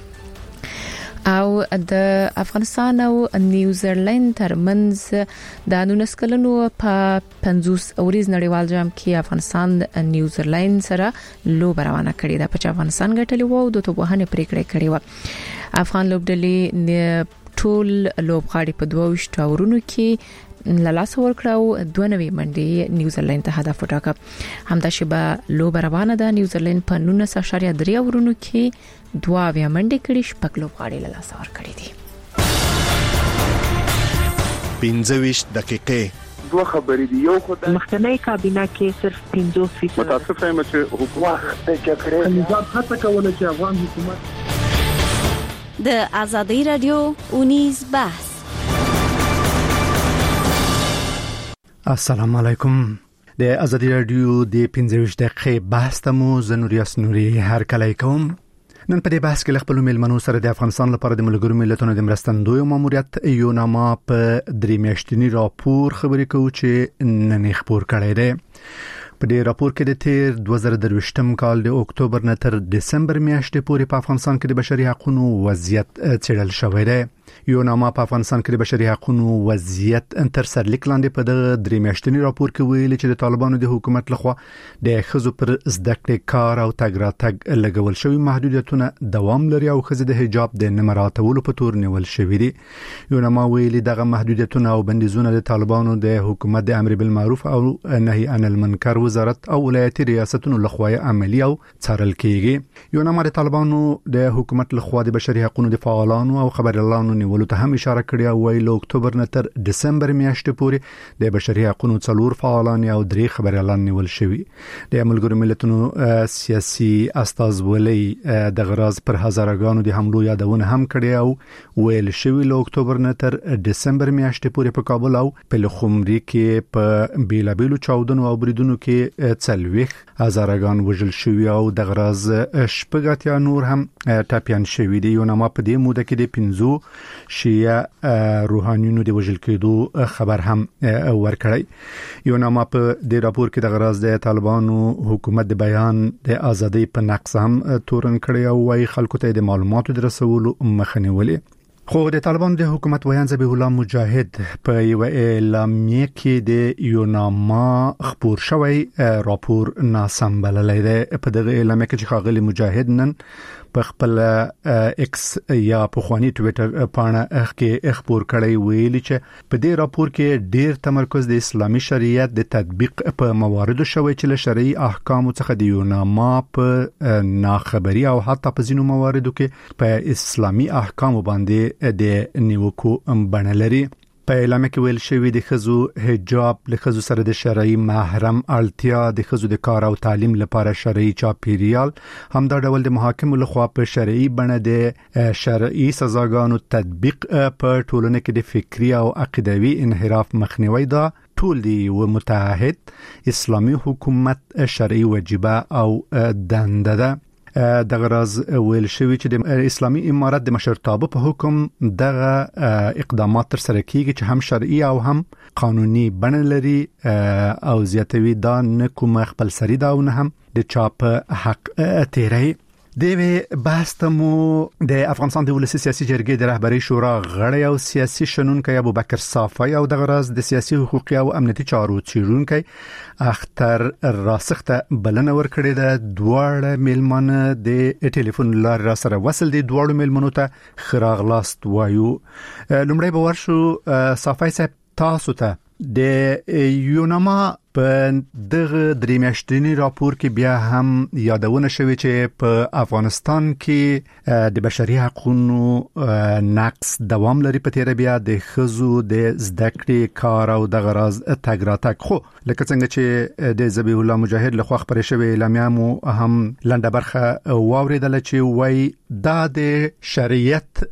او د افغانستان او نیوزیلند ترمنځ د نولس کلنو په پنځوس اوریز نړیوال جام کې افغانستان نیوزیلند سره لوبه روانه کړې ده. په افغانستان ګټلې وو د توبهانه پریکړه کړې و. افغان لوبډلې ټول لوبغاړي په دوه ویشت اورونو کې لاس ورکړو. دوه نوي منډي نیوزیلند ته هدف وټاکه. همدا شبه لوبه روانه ده. نیوزیلند په نولس اشاریه درې اورونو کې دوه ویا منډي کړي، شپږ لوبغاړي لاس ورکړي دي. پنځه ویشت دقیقې دوه خبرې دي. یو خو د مخکنی کابینه کې صرف پنځوس فیصد متاسفه یم چې حکومت د جګړې نظام هڅه کوله چې افغان حکومت د آزادۍ رادیو اونیز بحث. السلام علیکم. د آزادۍ رادیو د پنځه ویشت دقیقې بحث ته مو زنوریاس نوري هر کله کوم. نن په دې بحث کې خپل ملمنو سره د افغانستان لپاره د ملګرو ملتونو د مرستندوی ماموریت یو نامه په درې میاشتنی راپور خبرې کوي چې نن خبر کړی دی. په دې راپور کې د تیر دوه زره درویشتم کال د اکتوبر نه تر دسمبر میاشتې پورې په افغانستان کې د بشري حقوقو وضعیت څېړل شوی دی. یو نامه په افغانستان کې د بشري حقوقو وضعیت تر سرلیک لاندې په دغه درې میاشتنی راپور کې ویل چې د طالبانو د حکومت لخوا د خزو پر زده کړې کار او تګ راتګ لګول شوی محدودیتونه دوام لري او خزې د حجاب د نه مراعاتولو په تور نیول شوی دي. یو نامه ویلي دغه محدودیتونه او بندیزونه د طالبانو د حکومت د امر بالمعروف او نهي عن المنکر وزارت او ولایتي ریاستونو لخوا عملی او څارل کیږي. یو نامه د طالبانو د حکومت لخوا د بشري حقوقو د فعالانو او خبريالانو نیولو ته هم اشاره کړې او ویل اکتوبر نه تر دسمبر میاشتې پورې د بشري حقوقو څلور فعالان او درې خبريالان نیول شوي. د ملګرو ملتونو سیاسي استازولۍ د غراز پر هزارګانو د حملو یادونه هم کړې او ویل شوی له اکتوبر نه تر دسمبر میاشتې پورې په کابل او په لخمري کې په بیلابیلو چاودنو او بریدونو کې څلويخ هزارگان وژل شوی او د غراز شپږ اتیا نور هم ټاپیان شوی دی. یو نامه په دې موده کې د پنځو شیعه روحانیونو د وژل کېدو خبر هم ورکړی. یو نامه په دې راپور کې د غراز د طالبانو حکومت د بیان د ازادۍ په نقص هم تورن کړی او وايي خلکو ته د معلوماتو د رسولو مخه نیولې. خو د طالبان د حکومت ویان ذبیح الله مجاهد په یو اعلامیه کې د یوناما خبر شوی راپور ناسم بللی دی. په دغه اعلامیه کې چې ښاغلي مجاهد نن په خپل ایکس یا په خواني ټوئیټر پاڼه کې خبر کړی ویلي چې په دې راپور کې ډیر تمرکز د اسلامي شریعت د تطبیق په مواردو شوی چې له شرعي احکامو څخه د یوناما په ناخبري او حتی په ځینو مواردو کې په اسلامي احکامو باندې د نیوکو بڼه لري. په اعلامیه کې ویل شوی د ښځو حجاب، له ښځو سره د شرعي محرم اړتیا، د ښځو د کار او تعلیم لپاره شرعي چاپیریال، همدا ډول د محاکمو لخوا په شرعي بڼه د شرعي سزاګانو تطبیق په ټولنه کې د فکری او عقیدوي انحراف مخنیوي دا ټول دی و متحد اسلامي حکومت شرعي واجبه او دنده ده. د غراز ویل شوی چې د اسلامي امارت د مشرتابه په حکم دغه اقدامات تر سره کیږي چې هم شرعي او هم قانوني بڼه لري او زیاتوي دا نه کوم خپل سری دا نه هم د چاپ حق تیری. د بحث تمو د افغانستان د ولسی سیاسي جرګې د رهبری شورا غړی او سیاسي شنونکي ابوبکر صافی او د غراز د سیاسي حقوقي او امنیتي چارو چیرونکي اختر راسخته بلنه ورکړې ده. دواړه میلمانه د ټلیفون لار را سره وصل دي. دواړو میلمنو ته خراغلاست وایو. لومړی به ورشو صافی صاحب، تاسو ته د یوناما په دغه درې میاشتنی راپور کې بیا هم یادونه شوی چې په افغانستان کې د بشري حقوقو نقص دوام لري. په تیر بیا د ښځو د زده کړې، کار او د غراز تګ راتګ. خو لکه څنګه چې د ذبیح الله مجاهد لخوا خبرې شوی اعلامیه مو هم لنډه برخه واوریدله چې وایي دا د شریعت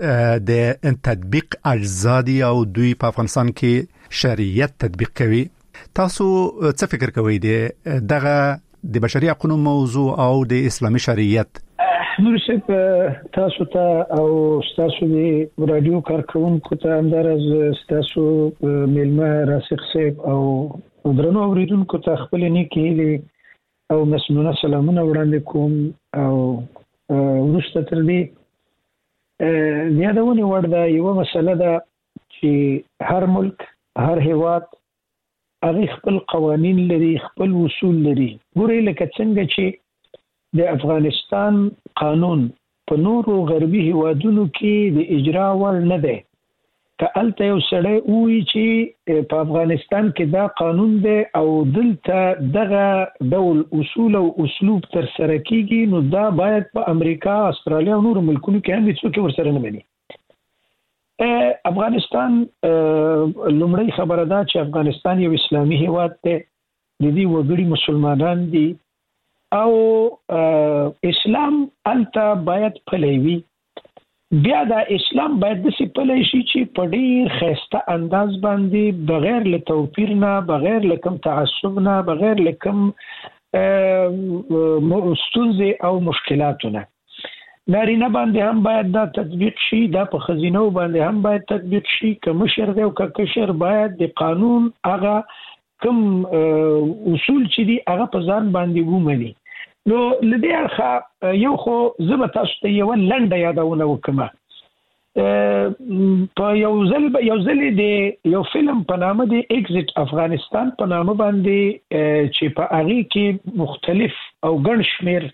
د تطبیق اجزا دي او دوی په افغانستان کې شریعت تطبیق کوي. تاسو څه فکر کوئ د دغه د بشري حقوقو موضوع او د اسلامي شریعت؟ نور څه تاسو ته او تاسو د رادیو کارکونکو ته اندراز تاسو میلمه راسخ صاحب او درنو اوریدونکو ته خپل نیکی او مسنونه سلامونه وړاندې کوم. او ورسته تر دې یادونه ورده یو مسله ده چې هر ملک، هر هیواد هغه خپل قوانین لري، خپل اصول لري. ګورئ لکه څنګه چې د افغانستان قانون په نورو غربي هیوادونو کې د اجرا وړ نه دی. که الته یو سړی وایي چې په افغانستان کې دا قانون دی او دلته دغه ډول اصول او اسلوب تر سره کیږي، نو دا باید په امریکا، استرالیا او نورو ملکونو کې هم هیڅوک ورسره نه مني. افغانستان لومړی خبره ده چې افغانستان یو اسلامي هیواد دی، د دې وګړي مسلمانان دي او اسلام الته باید پلی وي. بیا دا اسلام باید داسې پلی شي چې په ډېر ښایسته انداز باندې بغیر له توپیر نه، بغیر له کوم تعصب نه، بغیر له کوم ستونزې او مشکلاتو نه. نارینه باندې هم باید دا تطبیق شي، دا په خزینو باندې هم باید تطبیق شي. که مشر دی او که کشر باید د قانون هغه کوم اصول چې دي هغه په ځان باندې ومني. نو لدې اړخه یو خو زه به تاسو ته یوه لنډه یادونه وکړم. په یو ځل یو ځل د یو فلم په نامه د ایگزیټ افغانستان په نامه باندې چې په هغې کې مختلف او ګڼ شمېر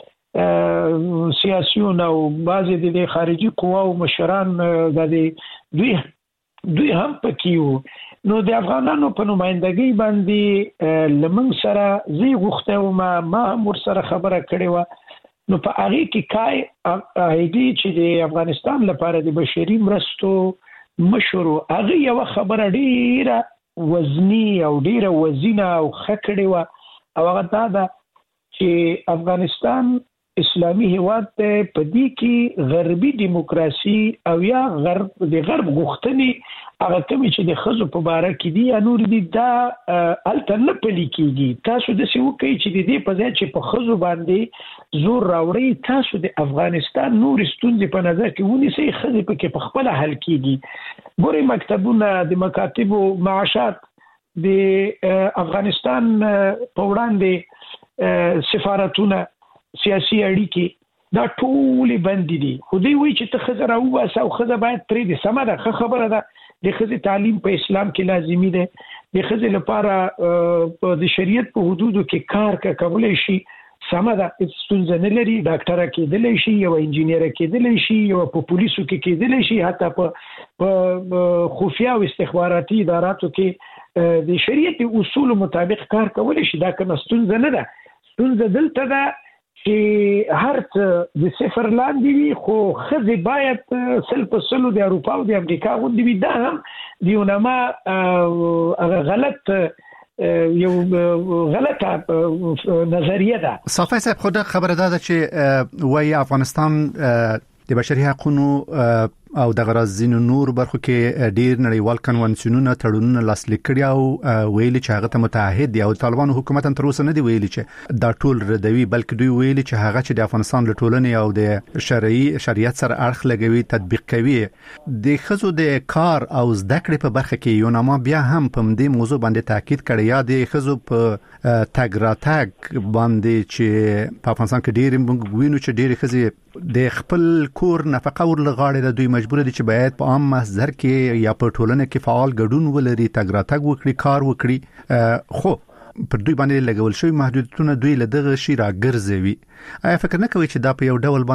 سیاسيون او بعضې د خارجي قواو مشران د دوی دوی هم پکې وو. نو د افغانانو په نمایندګۍ باندې لمنګ سره زی غوښته وم، ما هم ورسره خبره کړې وه. نو په هغې کې کای عایدي چې د افغانستان لپاره د بشري مرستو مشر و، هغې یوه خبره ډېره وزني او ډېره وزینه او ښه کړې وه، او هغه دا ده چې افغانستان اسلامي هیواد ته په دې کې غربي دیموکراسي او یا غرب د غرب غوښتنې هغه کوم چې د خزو په باره کې دي یا نور دي دا الته نه پلي کیږي. تاسو د څه وکړئ چې د دې په ځای چې په خزو باندې زور راوړي تاسو د افغانستان نور ستونزې په نظر کې ونیسئ، خزې پکې په خپل حل کیږي. ګورئ مکتبونه د مکاتبو معاشات د افغانستان په وړاندې سفارتونه سیاسي اړیکې دا ټول بند دي. خو دوی وایي چې ته ښځه راوباسه او ښځه باید پرېږدي. سمه ده، ښه خبره ده. د ښځې تعلیم په اسلام کې لازمي دی. د ښځې لپاره د شریعت په حدودو کې کار کولی شي، سمه ده، هېڅ ستونزه نه لري. ډاکټره کېدلی شي، یوه انجینیره کېدلی شي، یوه په پولیسو کې کېدلی شي، حتی په خفیه او استخباراتي اداراتو کې د شریعت اصولو مطابق کار کولی شي. دا کومه ستونزه نه ده. ستونزه دلته ده چې هر څه د صفر لاندې وي، خو ښځې باید سل په سلو د اروپا او د امریکا غوندې وي. دا هم د یونما غلط یو غلطه نظریه ده. صافی صاحب، خود خبره ده چې وایي افغانستان د بشري حقوقو او د غرازینو نور برخو کې ډیر نړیوال کنوانسیونونه تړونونه لاسلیک کړي او ویلي چې هغه ته متحد دي، او طالبانو حکومت تر اوسه نه دی ویلي چې دا ټول ردوي، بلکې دوی ویلي چې هغه چې د افغانستان له ټولنې او د شرعي شریعت سره اړخ لګوي تطبیق کوي. د ښځو د کار او زده کړې په برخه کې یوناما بیا هم په دې موضوع باندې تاکید کړی، یا د ښځو په تګ راتګ باندې چې په افغانستان کې ډیر موږ وینو چې ډیر ښځې د خپل کور نفقه ورلغاړي د دوی مجبور دي چې باید په عام محضر کې یا په ټولنه کې فعال ګډون ولري، تګ راتګ وکړي، کار وکړي، خو پر دوی باندې لګول شوی محدودیتونه دوی له دغه شی راګرځوي. آیا فکر نه کوي چې دا په یو ډول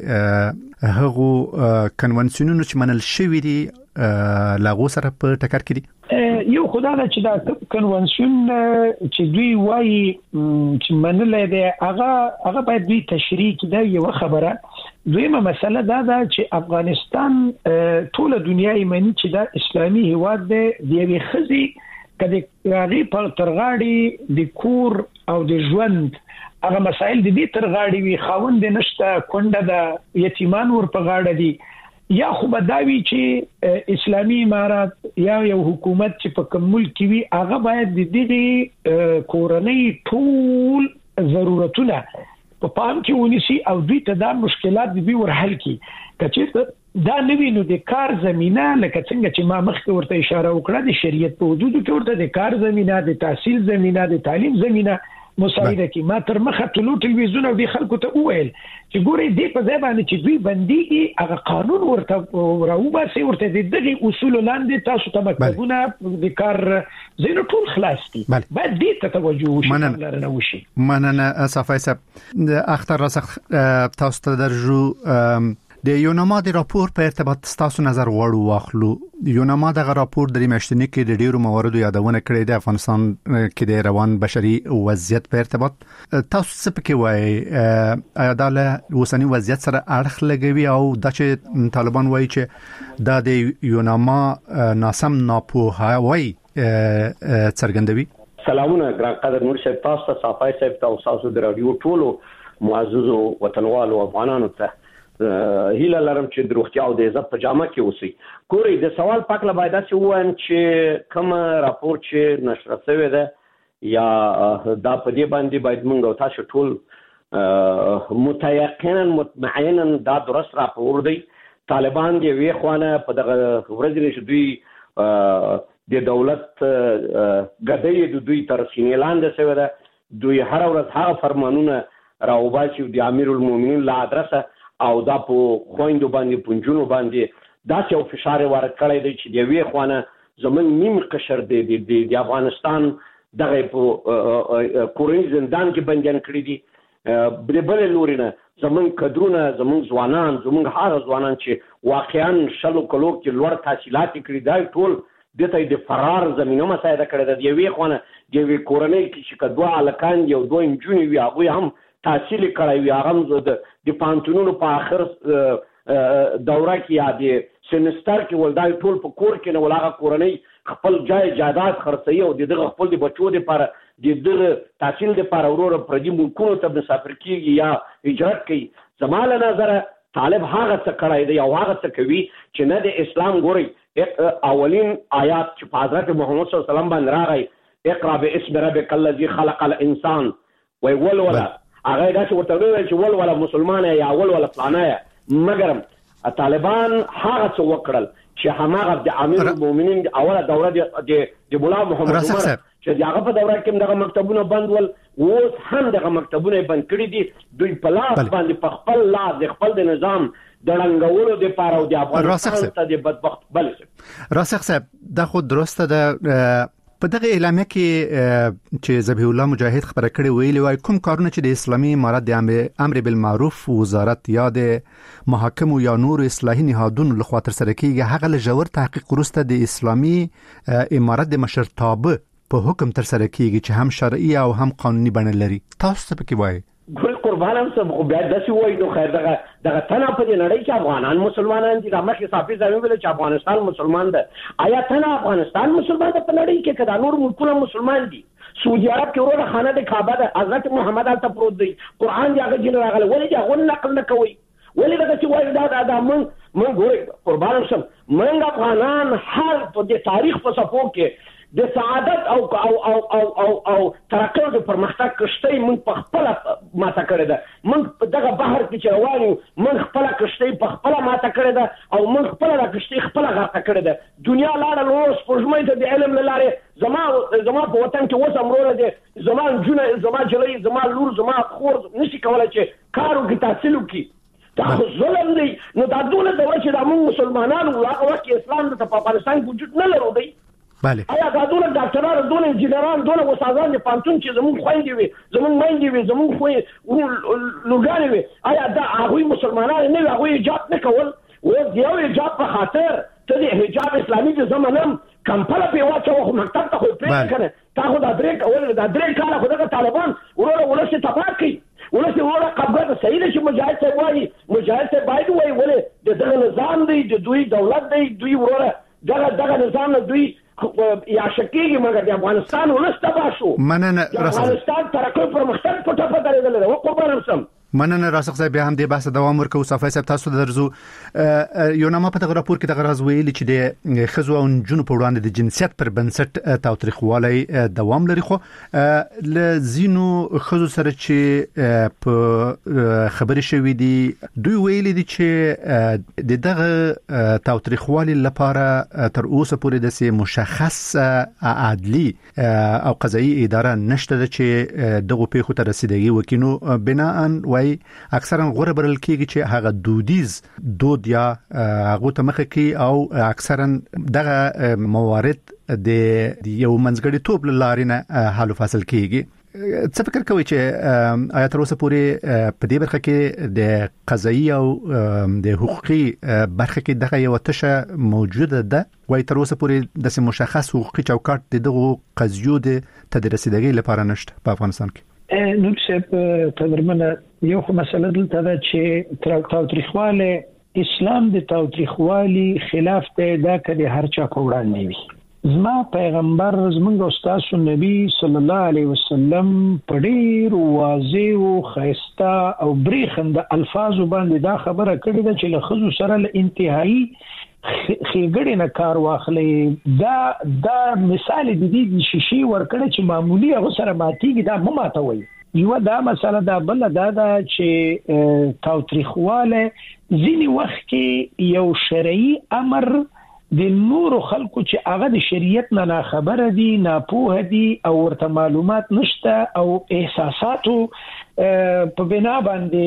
باندې هغه کنوانسیونونه چې منل شوی دي لاغو سره په ټکر کې دي؟ یو خدای دا چې دا کنوانسیون چې دوی وایي چې منلې دی هغه هغه باید دوی تشریح کړي. دا یو خبره. دویمه مسله دا ده چې افغانستان ټول دنیا یې مني چې دا اسلامي هیواد دی. د یوې ښځې کله هغه په ترغاړي د کور او د ژوند هغه مسائل د دې ترغاړي وي، خاوند نشته، کونډه ده، یتیمان ور په غاړه دي، یا خو بداوی چې اسلامي امارات یا یو حکومت چې په کوم ملک کې وي هغه باید د دې کورنۍ ټول ضرورتونه په پام کې ونیسي او دوی ته دا مشکلات دوی ور حل کړي. کچې دا نوی نو د کار زمينه لکه څنګه چې ما مخکې ورته اشاره وکړه د شریعت په حدودو کې ورته د کار زمينه، د تحصیل زمينه، د تعلیم زمينه مساعده کی. ما تر مخه ټلو ټلویزیون او د خلکو ته وویل چې ګوري دې په ځای باندې چې دوی بندي هغه قانون ورته راوباسي، ورته د دغه اصول لاندې تاسو ته مکتبونه د کار زینو ټول خلاص دي، باید دې ته توجه وشي لرنه وشي. مننه صافی صاحب. د اختر راڅخه تاسو ته درجو د یوناما د راپور په ارتباط تاسو نظر وړو واخلو. یوناما د راپور د میاشتنی کې د ډیرو مواردو یادونه کړې ده افغانستان کې د روان بشري وضعیت په ارتباط. تاسو څه پکې وایي؟ آیا دا له اوسنی وضعیت سره اړخ لګوي او د چې طالبان وایي چې دا د یوناما ناسم ناپوهاوی څرګندوي؟ سلامونه ګران قدر نور صاحب، تاسو ته صافای صاحب تاسو د رادیو ټولو معززو وطنوالو افغانانو ته هیله لرم چې د روغتیا او د عزت په جامه کې اوسئ. ګورئ د سوال پاک له باید چې وایم چې کوم راپور چې نشر شوی ده یا دا په دې باندې باید موږ او تاسو ټول متيقنا مطمئنا دا درست راپور دی. طالبان دی وی خوانه په دغه ورځ چې دوی د دولت غدې د دوی تر سینې لاندې شوی ده، دوی هر ورځ هغه فرمانونه راوباسي د امیر المؤمنین لا ادرسه او دا په خويندو باندې پنځونو باندې دا چې او فشار ورکړی دی چې دی وی خوانه زمون نیم قشر دی د افغانستان دغه په کورنۍ زندان کې بنديان کړی دي. بل لورینه زمون کډرونه، زمون ځوانان، زمون هغه ځوانان چې واقعا شلو کلو کې لوړ تحصیلات کړی دی ټول دته د فرار زمينه مساعده کړی دی. دی وی خوانه دی کورنۍ کې چې کدوه الکان یو دوه انجونی وی هغه هم تحصیل کړی وي، هغه د پانتونونو په اخر دوره کې یا د سمستر کې ولدای ټول په کور کې نه ولاغه کورنۍ خپل جای جایداد خرڅي او د دغه خپل د بچو لپاره د دغه تحصیل لپاره ورور پردي ملکونو ته مسافر کیږي یا هجرت کوي. زماله نظر طالب هغه څه کړی دی او هغه څه کوي چې نه د اسلام ګوري اولین آیات چې په حضرت محمد صلی الله علیه وسلم باندې راغی اقرا باسم ربک الذی خلق الانسان وی ول ولا هغه داسې ورته ویل چې ول ولا مسلمان یا ول ولا فلانه مګر طالبان هغه څه وکړل چې هماغه د امیر المؤمنین اوله دوره د د مولا محمد عمر چې هغه په دوره کې دغه مکتبونه بند ول اوس هم دغه مکتبونه بند کړي دي دوی په لاس باندې په خپل لاس د خپل د نظام د رنګولو د پاره او د افغانستان ته د بدبخت بل راسخ صاحب دا خو درسته ده په دغه اعلامیه کې چې ذبیح الله مجاهد خبره کړې ویلي وای کوم کارونه چې د اسلامي امارت د امر بالمعروف وزارت یا د محاکم یا نور اصلاحي نهادونو لخوا تر سره کیږي هغه له جوړ تحقیق وروسته د اسلامي امارت د مشرتابه په حکم تر سره کیږي چې هم شرعي او هم قانوني بڼه لري تاسو څه پکې وایي ګل قربانم سم خو بیا داسې وایي نو خیر دغه دغه تنه په دې نړۍ کې افغانان مسلمانان دي د مخې صافي ځای ویل چې افغانستان مسلمان ده آیا تنه افغانستان مسلمان ده په نړۍ کې کدا نور ملکونه مسلمان دي سعودي عرب کې وروره خانه د کعبه ده حضرت محمد الته پروت دی قران دی هغه جن راغله ولې دا غون نقل نه کوي ولې دغه چې وایي دا دا من من ګوري قربانم سم من افغانان هر په دې تاریخ په صفو کې د سعادت او او او او او او ترقی او پرمختګ کشته من په خپل ماته کړی ده من دغه بحر کې روانو من خپل کشته په خپل ماته کړی ده او من خپل د کشته خپل غرق کړی ده دنیا لاړه لوس پښمې ته د علم لاره زما زما په وطن کې وسه امروره دي زما جون زما جلې زما لور زما خور نشي کولای چې کارو کې تحصیل وکړي دا ظلم دی نو دا دوله د وجه د موږ مسلمانانو هغه وخت اسلام د افغانستان وجود نه لرو دی بله آیا دا دوله ډاکټران دوله انجینران دوله استادان په پانتون چې زموږ خويندې وي زموږ مایندې وي زموږ خوې لوګانې وي آیا دا هغه مسلمانان نه هغه ایجاد نه کول و دیو ایجاد په خاطر ته د حجاب اسلامي د زمانم کمپله په واچو خو مکتب ته خو پرې کنه تا خو دا درې کول دا درې کاله خو دغه طالبان وروره ولسه تباہ کړي ولسه وروره قبضه صحیح نشي مجاهد ته وایي مجاهد ته باید وایي ولې دغه نظام دی د دوی دولت دی دوی وروره دغه دغه نظام دوی یا شکیږي مګر د افغانستان ولسته باشو مننه افغانستان ترقی پر مختلف پټه پټه درېدل او قربان سم مننه راسخ صاحب به هم د بحث دوام ورکو صفای صاحب تاسو درزو یو نامه په دغه راپور کې دغه راز ویلي چې د خزو او جنونو په وړاندې د جنسیت پر بنسټ تاوتریخوالي دوام لري خو ل زینو خزو سره چې په خبري شوې دي دوی ویلي دي چې د دغه تاوتریخوالي لپاره تر اوسه پورې د مشخص عدلی او قضایي اداره نشته چې دغه پیښو ته رسیدګي وکینو بنا ان وای اکثرا غوړه برل کېږي چې هغه دودیز دود یا هغه ته مخه کې او اکثرا دغه موارد د یو منځګړی توپ لارې نه حل فاصل کېږي څه فکر کوي چې آیا تر اوسه پورې په دې برخه کې د قضایي او د حقوقي برخه کې دغه یو تشه موجوده ده وای تر اوسه پورې د مشخص حقوقي چوکاټ دغه قضیو د تدریسیدګۍ لپاره نشته په افغانستان کې نو څه تدرمنه یو خو مسله دلته ده چې تاوتریخواله اسلام د تاوتریخوالي خلاف ته دا کړي هر چا کوړان وي زما پیغمبر زمونږ استاد نبی صلی الله علیه وسلم په ډیر واضح او خيستا او بریخند الفاظ باندې دا خبره کړې ده چې له خزو سره له انتهایی خېګړې نه کار واخلې دا دا مثال د دې شیشي ورکړه چې معمولی هغه سره ماتيږي دا مو ماتوي یو دا مسله دا بل دا دا چې تاوتریخواله ځینی وخت کې یو شرعي امر د نور خلکو چې هغه د شریعت نه خبره دي نه پوهه دي او ورته معلومات نشته او احساساتو په بنا باندې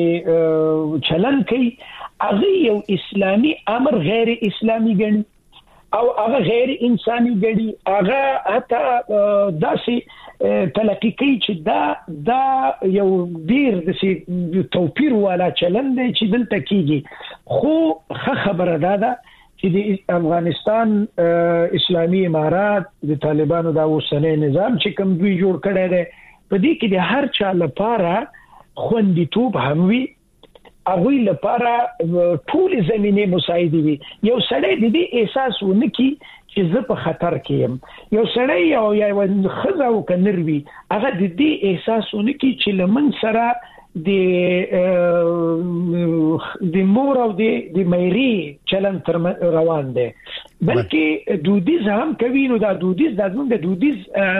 چلن کوي هغه یو اسلامي امر غیر اسلامي ګڼي او هغه غیر انساني ګڼي هغه حتی داسې تلقي کوي چې دا دا یو ډیر د توپیر والا چلن دی چې دلته کیږي خو خبره ده ده چې د افغانستان اسلامي امارات د طالبانو دا اوسنۍ نظام چې کوم دوی جوړ کړی دی په دې کې د هر چا لپاره خوندیتوب هم وي هغه لپاره ټول زمينه مساعده وي یو سړی د دې احساس ونکي چې زه په خطر کې يم یو سړی او یو خزه او کنروي هغه د دې احساس ونکي چې لمن سره د د مور او د د مېری چلن تر روان دي بلکې دودیز هم کوي نو دا دودیز د زموږ د دودیز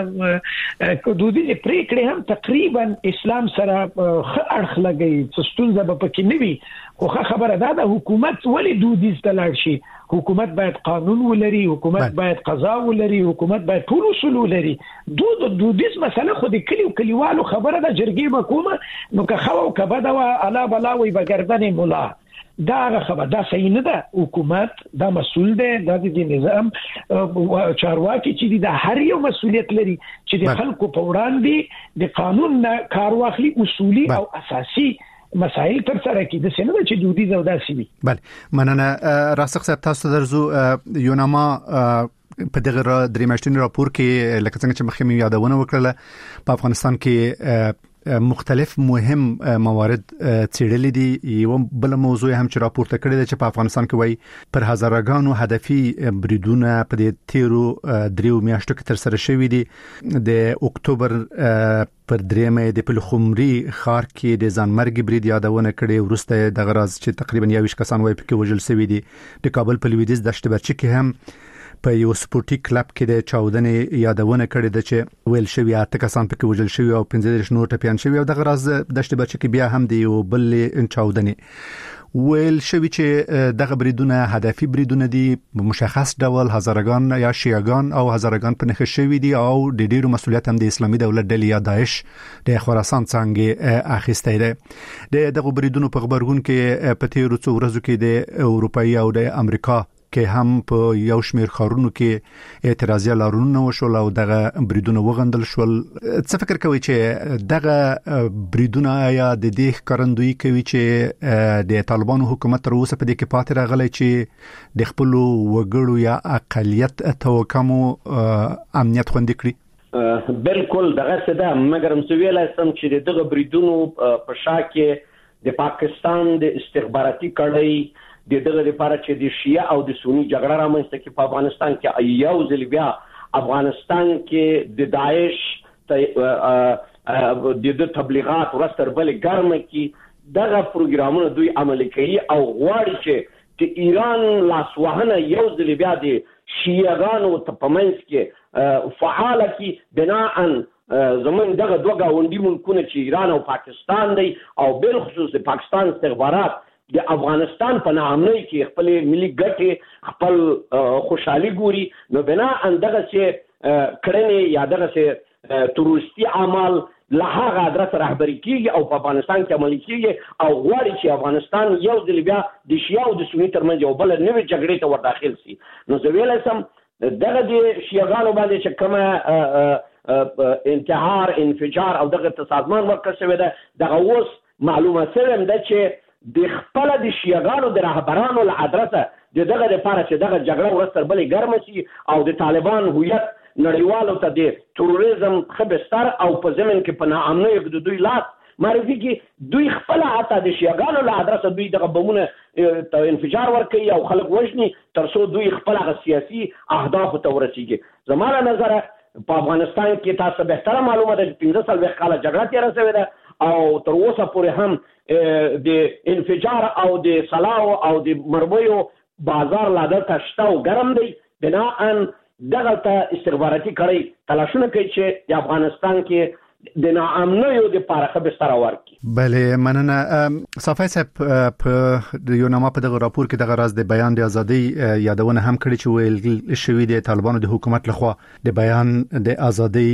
دودیز پریکړې هم تقریبا اسلام سره اړخ لګي چې ستونزه به پکې نه وي خو خبره ده د حکومت ولې دودیز ته لاړ شي حکومت باید قانون ولري حکومت باید قضا ولري حکومت باید ټول اصول ولري دود دودیز مسله خو د کلیو کلیوالو خبره ده جرګې حکومت نو که خو کبه دا الا بلا وي بغردن مولا دا خبره دا صحیح نه ده حکومت دا مسؤل ده د نظام چارواکي چې د هر یو مسؤلیت لري چې د خلکو په وړاندې د قانون نه کار واخلي اصولي او اساسي مسائل تر سره کې د سینما چې دودي زودا سي بله مننه راسخ صاحب تاسو درزو یوناما په دغه درې میاشتې راپور کې لکه څنګه چې مخکې یادونه وکړه په افغانستان کې مختلف مهم موارد څېړلې دي یو بل موضوع هم چې راپورته کړی دی چې په افغانستان کې وایي پر هزارګانو هدفي بریدونه په دې تیرو دریو میاشتو کې تر سره شوي دي د اکتوبر پر درېمه د پلخمري ښار کې د ځانمرګي برید یادونه کړې وروسته د غراز چې تقریبا یویشت کسان وایي پکې وژل شوي دي د کابل په لویدیځ دشت برچ کې هم په یو سپورټي کلب کې د چاودنې یادونه کړې ده چې ویل شوی اته کسان پکې وژل شوی او پنځه دېرش نور ټپيان شوی او د غراز دشت برچ کې بیا هم دی یو بل چاودنې ویل شوی چې دغه بریدونه هدفي بریدونه دي مشخص ډول هزارګان یا شیعاګان او هزارګان په نخښه شوی دي او د ډیرو مسولیت هم د اسلامي دولت ډلې یا داعش د خراسان څنګه اخیسته ده د دغه بریدونو په خبرګون کې په تیرو څو ورځو کې د اروپאי او د امریکا کې هم په یو شمیر خارونو کې اعتراضي لارونه وشول او دغه بریدونه وغندل شول څه فکر کوي چې دغه بریدونه یا د دې ښکارندویي کوي چې د طالبانو حکومت تر اوسه په دې کې پاتې راغلی چې د خپل وګړو یا اقلیت توکمو امنیت خوندي کړي بالکل دغه څه ده مګر مسویل سم چې دغه بریدونو په شا کې د پاکستان د استخباراتي کړۍ د دغه لپاره چې د شیعه او د سنی جګړه رامنځته کې په افغانستان کې یو ځل بیا افغانستان کې د داعش د تبلیغات ورستر بل ګرمه کې دغه پروګرامونه دوی عملي کوي او غواړي چې د ایران لاسوهنه یو ځل بیا د شیعاګانو په منځ کې فعاله کې بناء زمون دغه دوه غونډي ملکونه چې ایران او پاکستان دی او بل خصوص د پاکستان استخبارات د افغانستان په نامنۍ کې خپل ملي ګټې خپل خوشحالي ګوري نو بنا اندغه چې کړنې یا دغه چې تروریستي اعمال له هغه ادرس رهبري کیږي او په افغانستان کې عملي کیږي او غواړي چې افغانستان یو ځل بیا د شیعه او د سنی ترمنځ یو بل نوې جګړې ته ور داخل شي نو زه ویل سم دغه د شیعاګانو باندې چې کومه انتحار انفجار او دغه تصادمان ورکړ شوی ده دغه اوس معلومه شوم ده چې د خپل د شیعاګانو د رهبرانو له ادرسه د دغه لپاره چې دغه جګړه ورستر بلې ګرمه شي او د طالبان هویت نړیوالو ته د تروریزم خبستر او په زمين کې په ناامنۍ کې د دوی لاس معرفي کې دوی خپل حتی د شیعاګانو له ادرسه دوی دغه بمونه انفجار ورکوي او خلک وژني تر څو دوی خپل سیاسي اهداف ته ورسیږي زموږ نظر په افغانستان کې تاسو به تر معلومه ده پنځه سال وخت کاله جګړه تیر شوې ده او تر اوسه پورې هم د انفجار او د سلاو او د مرمیو بازار لاده تشته او ګرم دی بنا ان دغه ته استخباراتي کړي تلاشونه کوي چې د افغانستان کې د ناامنیو د پارخه بستر ورکي بله مننه صافی صاحب په یو نامه په دغه راپور کې دغه راز د بیان د ازادي یادونه هم کړی چې ویل شوی د طالبانو د حکومت لخوا د بیان د ازادي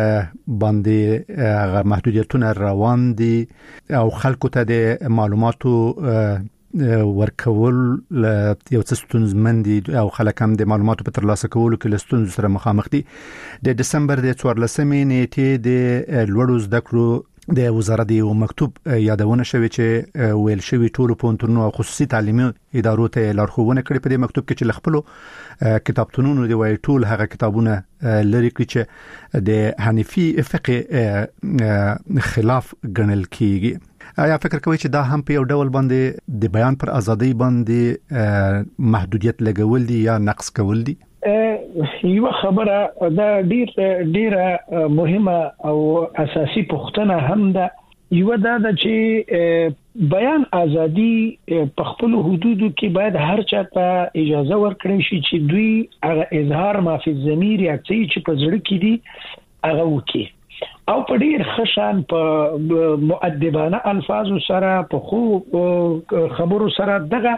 باندې محدودیتونه روان دي او خلکو ته د معلوماتو ورکول یو څه ستونزمن دي او خلک هم د معلوماتو په ترلاسه کولو کې له ستونزو سره مخامخ دي د دسمبر د څوارلسمې نیټې د لوړو زده کړو د وزارت یو مکتوب یادونه شوی چې ویل شوی ټولو پوهنتونونو او خصوصي تعلیمي ادارو ته لارښوونه کړې په دې مکتوب کې چې خپل کتابتونونو دی وای ټول هغه کتابونه لري چې د حنفي فقه خلاف ګڼل کیږي آیا فکر کوي چې دا هم په یو ډول باندې د بیان پر ازادي باندې محدودیت لګول دي یا نقص کول دي یو خبره دا ډیر ډیره مهمه او اساسي پوښتنه هم ده یو دا چې بیان ازادي په خپل حدودو کې باید هر چا ته اجازه ورکړي شي چې دوی هغه اظهار ما فی الضمیر یا چې په زړه کې دي هغه وکړي او په ډیر خشان په مؤدبانه الفاظ سره په خو خبرو سره دغه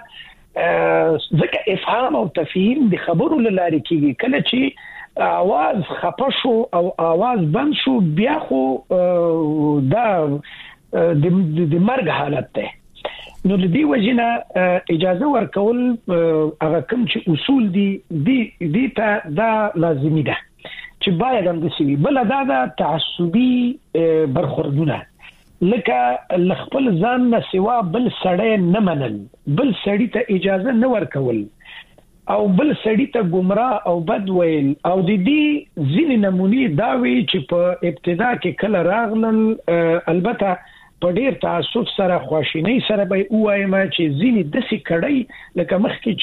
ځکه افهام او تفهیم د خبرو لاره کېږي. کله چې आवाज خپشو او आवाज بند شو بیا خو دا د د مرګ حالت ده. نو د دې وجنه اجازه ورکول هغه کوم چې اصول دي دي دي ته دا لازمي ده چې باید هم د سی بل دا د تعصبي برخوردونه لکه لخپل ځان نه سوا بل سړی نه منل، بل سړی ته اجازه نه ورکول او بل سړی ته گمراه او بد ویل او د دې ځینې نمونې دا وی چې په ابتدا کې کله راغلل البته په ډیر تعصب سره خواشینی سره به وایم چې ځینې د سې کړي لکه مخکې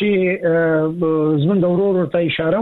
چې زمونږ ورور ته اشاره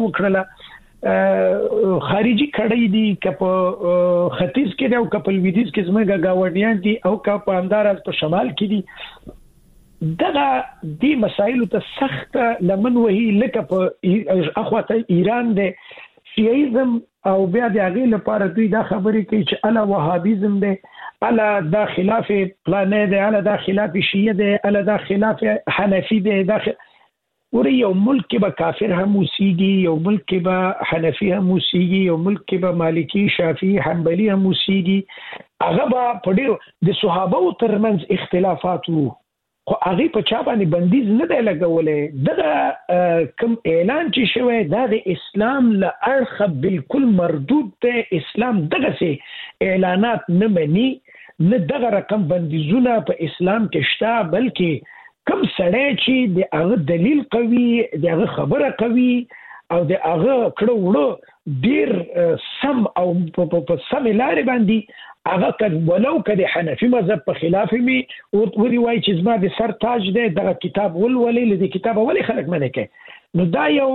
وکړه خارجي کړي دي که په ختیځ کې دی او که په لویدیځ کې زمونږ گاونډیان دي او که په همداراز په شمال کې دي. دغه دې مسایلو ته سخت لمن وهي لکه په اخواته ایران دی شیعیزم او بیا د هغې لپاره دوی دا خبرې کوي چې الا وهابیزم دی، الا دا خلاف پلانه دی، الا دا خلاف شیعه دی، الا دا خلاف حنفی دی. دا ور یو ملک به کافر هم موسیږي، یو ملک به حنفی هم موسیږي، یو ملک به مالکی شافعی حنبلی هم موسیږي. هغه به په ډیرو د صحابه ترمنځ اختلافات وو خو هغه په چا باندې بندیز نه دی لګولې. دغه کوم اعلان چې شوی دا د اسلام له اړخه بالکل مردود دی. اسلام دغه سي اعلانات نه مني، نه دغه رقم بندیزونه په اسلام کې شته، بلکې کوم سړی چې د هغه دلیل قوي، د هغه خبره قوي او د هغه کړه وړه ډیر سم او په سم لارې باندې هغه کله ولو کده حنفي مذهب په خلاف می او وری وای چې زما د سر تاج دی دغه کتاب ولولې لدی کتاب ولې خلک منه کوي. نو دا یو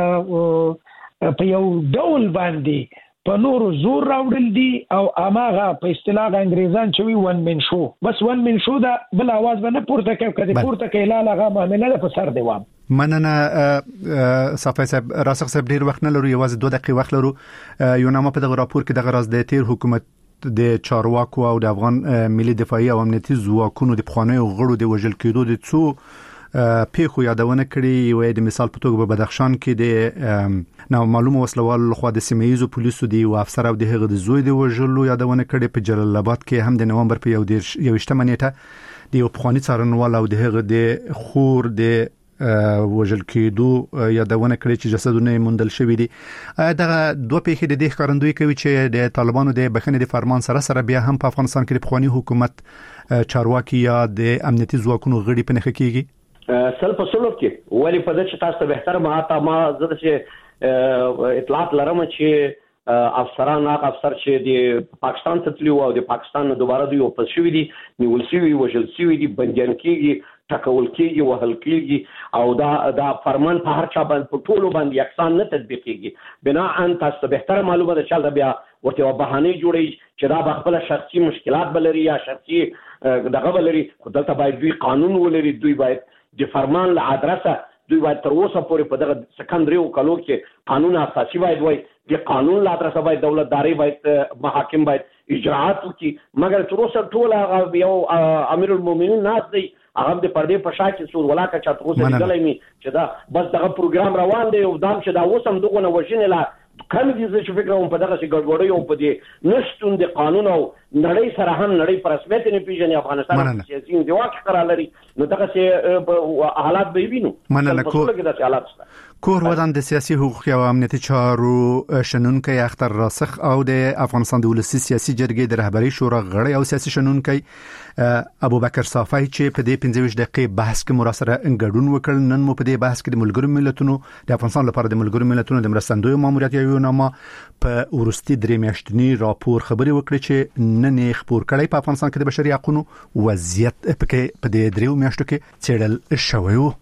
په یو ډول باندې په نور زور راوړل دي او اماغه په اصطلاح انګریزان چوي ون من شو، بس ون من شو دا بل आवाज باندې پورته کوي کده پورته کوي لاله هغه معاملې په سر دیوام. مننه صافی صاحب. راسخ صاحب ډیر وخت نه لرو، یوازې دوه دقیقې وخت لرو. یو نامه په دغه راپور کې دغه راز د تیر حکومت د چارواکو او د افغان ملي دفاعي او امنیتي ځواکونو د پخوانیو غړو د وژل کېدو د څو پیښو یادونه کړې. یو د مثال په توګه په بدخشان کې د نو معلومه وسلوال خو د سیمایي پولیسو دی او افسر او د هغه د زوی د وژلو یادونه کړې. په جلال آباد کې هم د نومبر په یو د یوشتمه نیټه د یو پخوانی څارنوال او د هغه د خور د وژل کېدو یادونه کړې چې جسدونه موندل شوی دي. دغه دوه پیښې د دې ښکارندوی کوي چې د طالبانو د بخښنې د فرمان سره سره بیا هم په افغانستان کې د پخوانی حکومت چارواکي یا د امنیتي ځواکونو غړي په نخښه کېږي. سل په سلو کې ولی په دې چې تاسو ته بهتر ما ته ما زده چې اطلاعات لرم چې افسران هغه افسر چې د پاکستان ته تللی او د پاکستان نه دوباره دوی واپس شوي دي، نیول شوي، وژل شوي دي، بندیان کېږي، ټکول کېږي، وهل کېږي او دا دا فرمان په هر چا باندې په ټولو باندې یکسان نه تطبیق کېږي. بناء تاسو ته بهتره معلومه ده چې دا بیا ورته بهانه جوړي چې دا خپل شخصي مشکلات بلري یا شخصي دغه بلري. خو دلته باید دوی قانون ولري، دوی باید د فرمان له ادرسه دوی باید تر اوسه پورې په دغه سکندري او کلو کې قانون اساسي باید وای، د قانون له ادرسه باید دولتداري باید محاکم باید اجراءات وکړي. مګر تر اوسه ټول یو امیر المؤمنین ناس دی هغه د پردې په شا کې سور ولاکه چا تر اوسه لیدلی می چې دا بس دغه پروګرام روان دی او دام چې دا اوس هم دغه وژنې لا کم دي چې فکر کوم په دغه ګډوډۍ او په دې نشټون د قانون او نړۍ سره هم نړۍ پر رسمیت نه پیژني. افغانستان سیاسي انزوا قرار لري نو دغه سه حالات به وینو. مننه کو کور ودان د سیاسي حقوق او امنیتي چارو شنونکي اختر راسخ او د افغانستان د ولسی سیاسي جرګې د رهبری شورا غړی او سیاسي شنونکي ابوبکر صافی چې په دې پنځه ویشت دقیقې بحث کې مراسله انګډون وکړ. نن مو په دې بحث کې د ملګرو ملتونو د افغانستان لپاره د ملګرو ملتونو د مرستندوی ماموریت یو نامه په ورستي درې میاشتنی راپور خبري وکړي چې نن یې خبر کړی په افغانستان کې د بشري حقوقو وضعیت په په دې دریو میاشتو کې څېړل شوی و.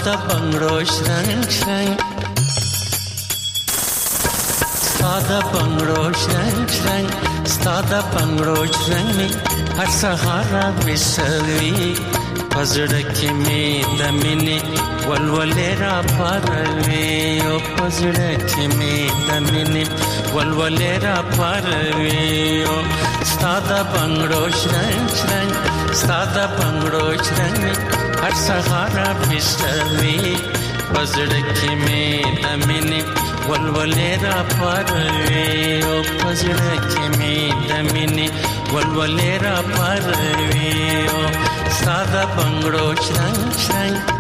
ساده بنگړو شرنګ شرنګ ساده بنگړو شرنګ شرنګ ساده بنگړو شرنګ می هر سهار وسوي پزړه کې می د مینې ولولې را پروي او پزړه کې می د مینې ولولې را پروي او ساده بنگړو شرنګ شرنګ ساده بنگړو شرنګ هر سهار وسوي پزړه کې می د مینې ولولې را پروي او پزړه کې می د مینې ولولې را پروي او ساده بنگړو شرنګ شرنګ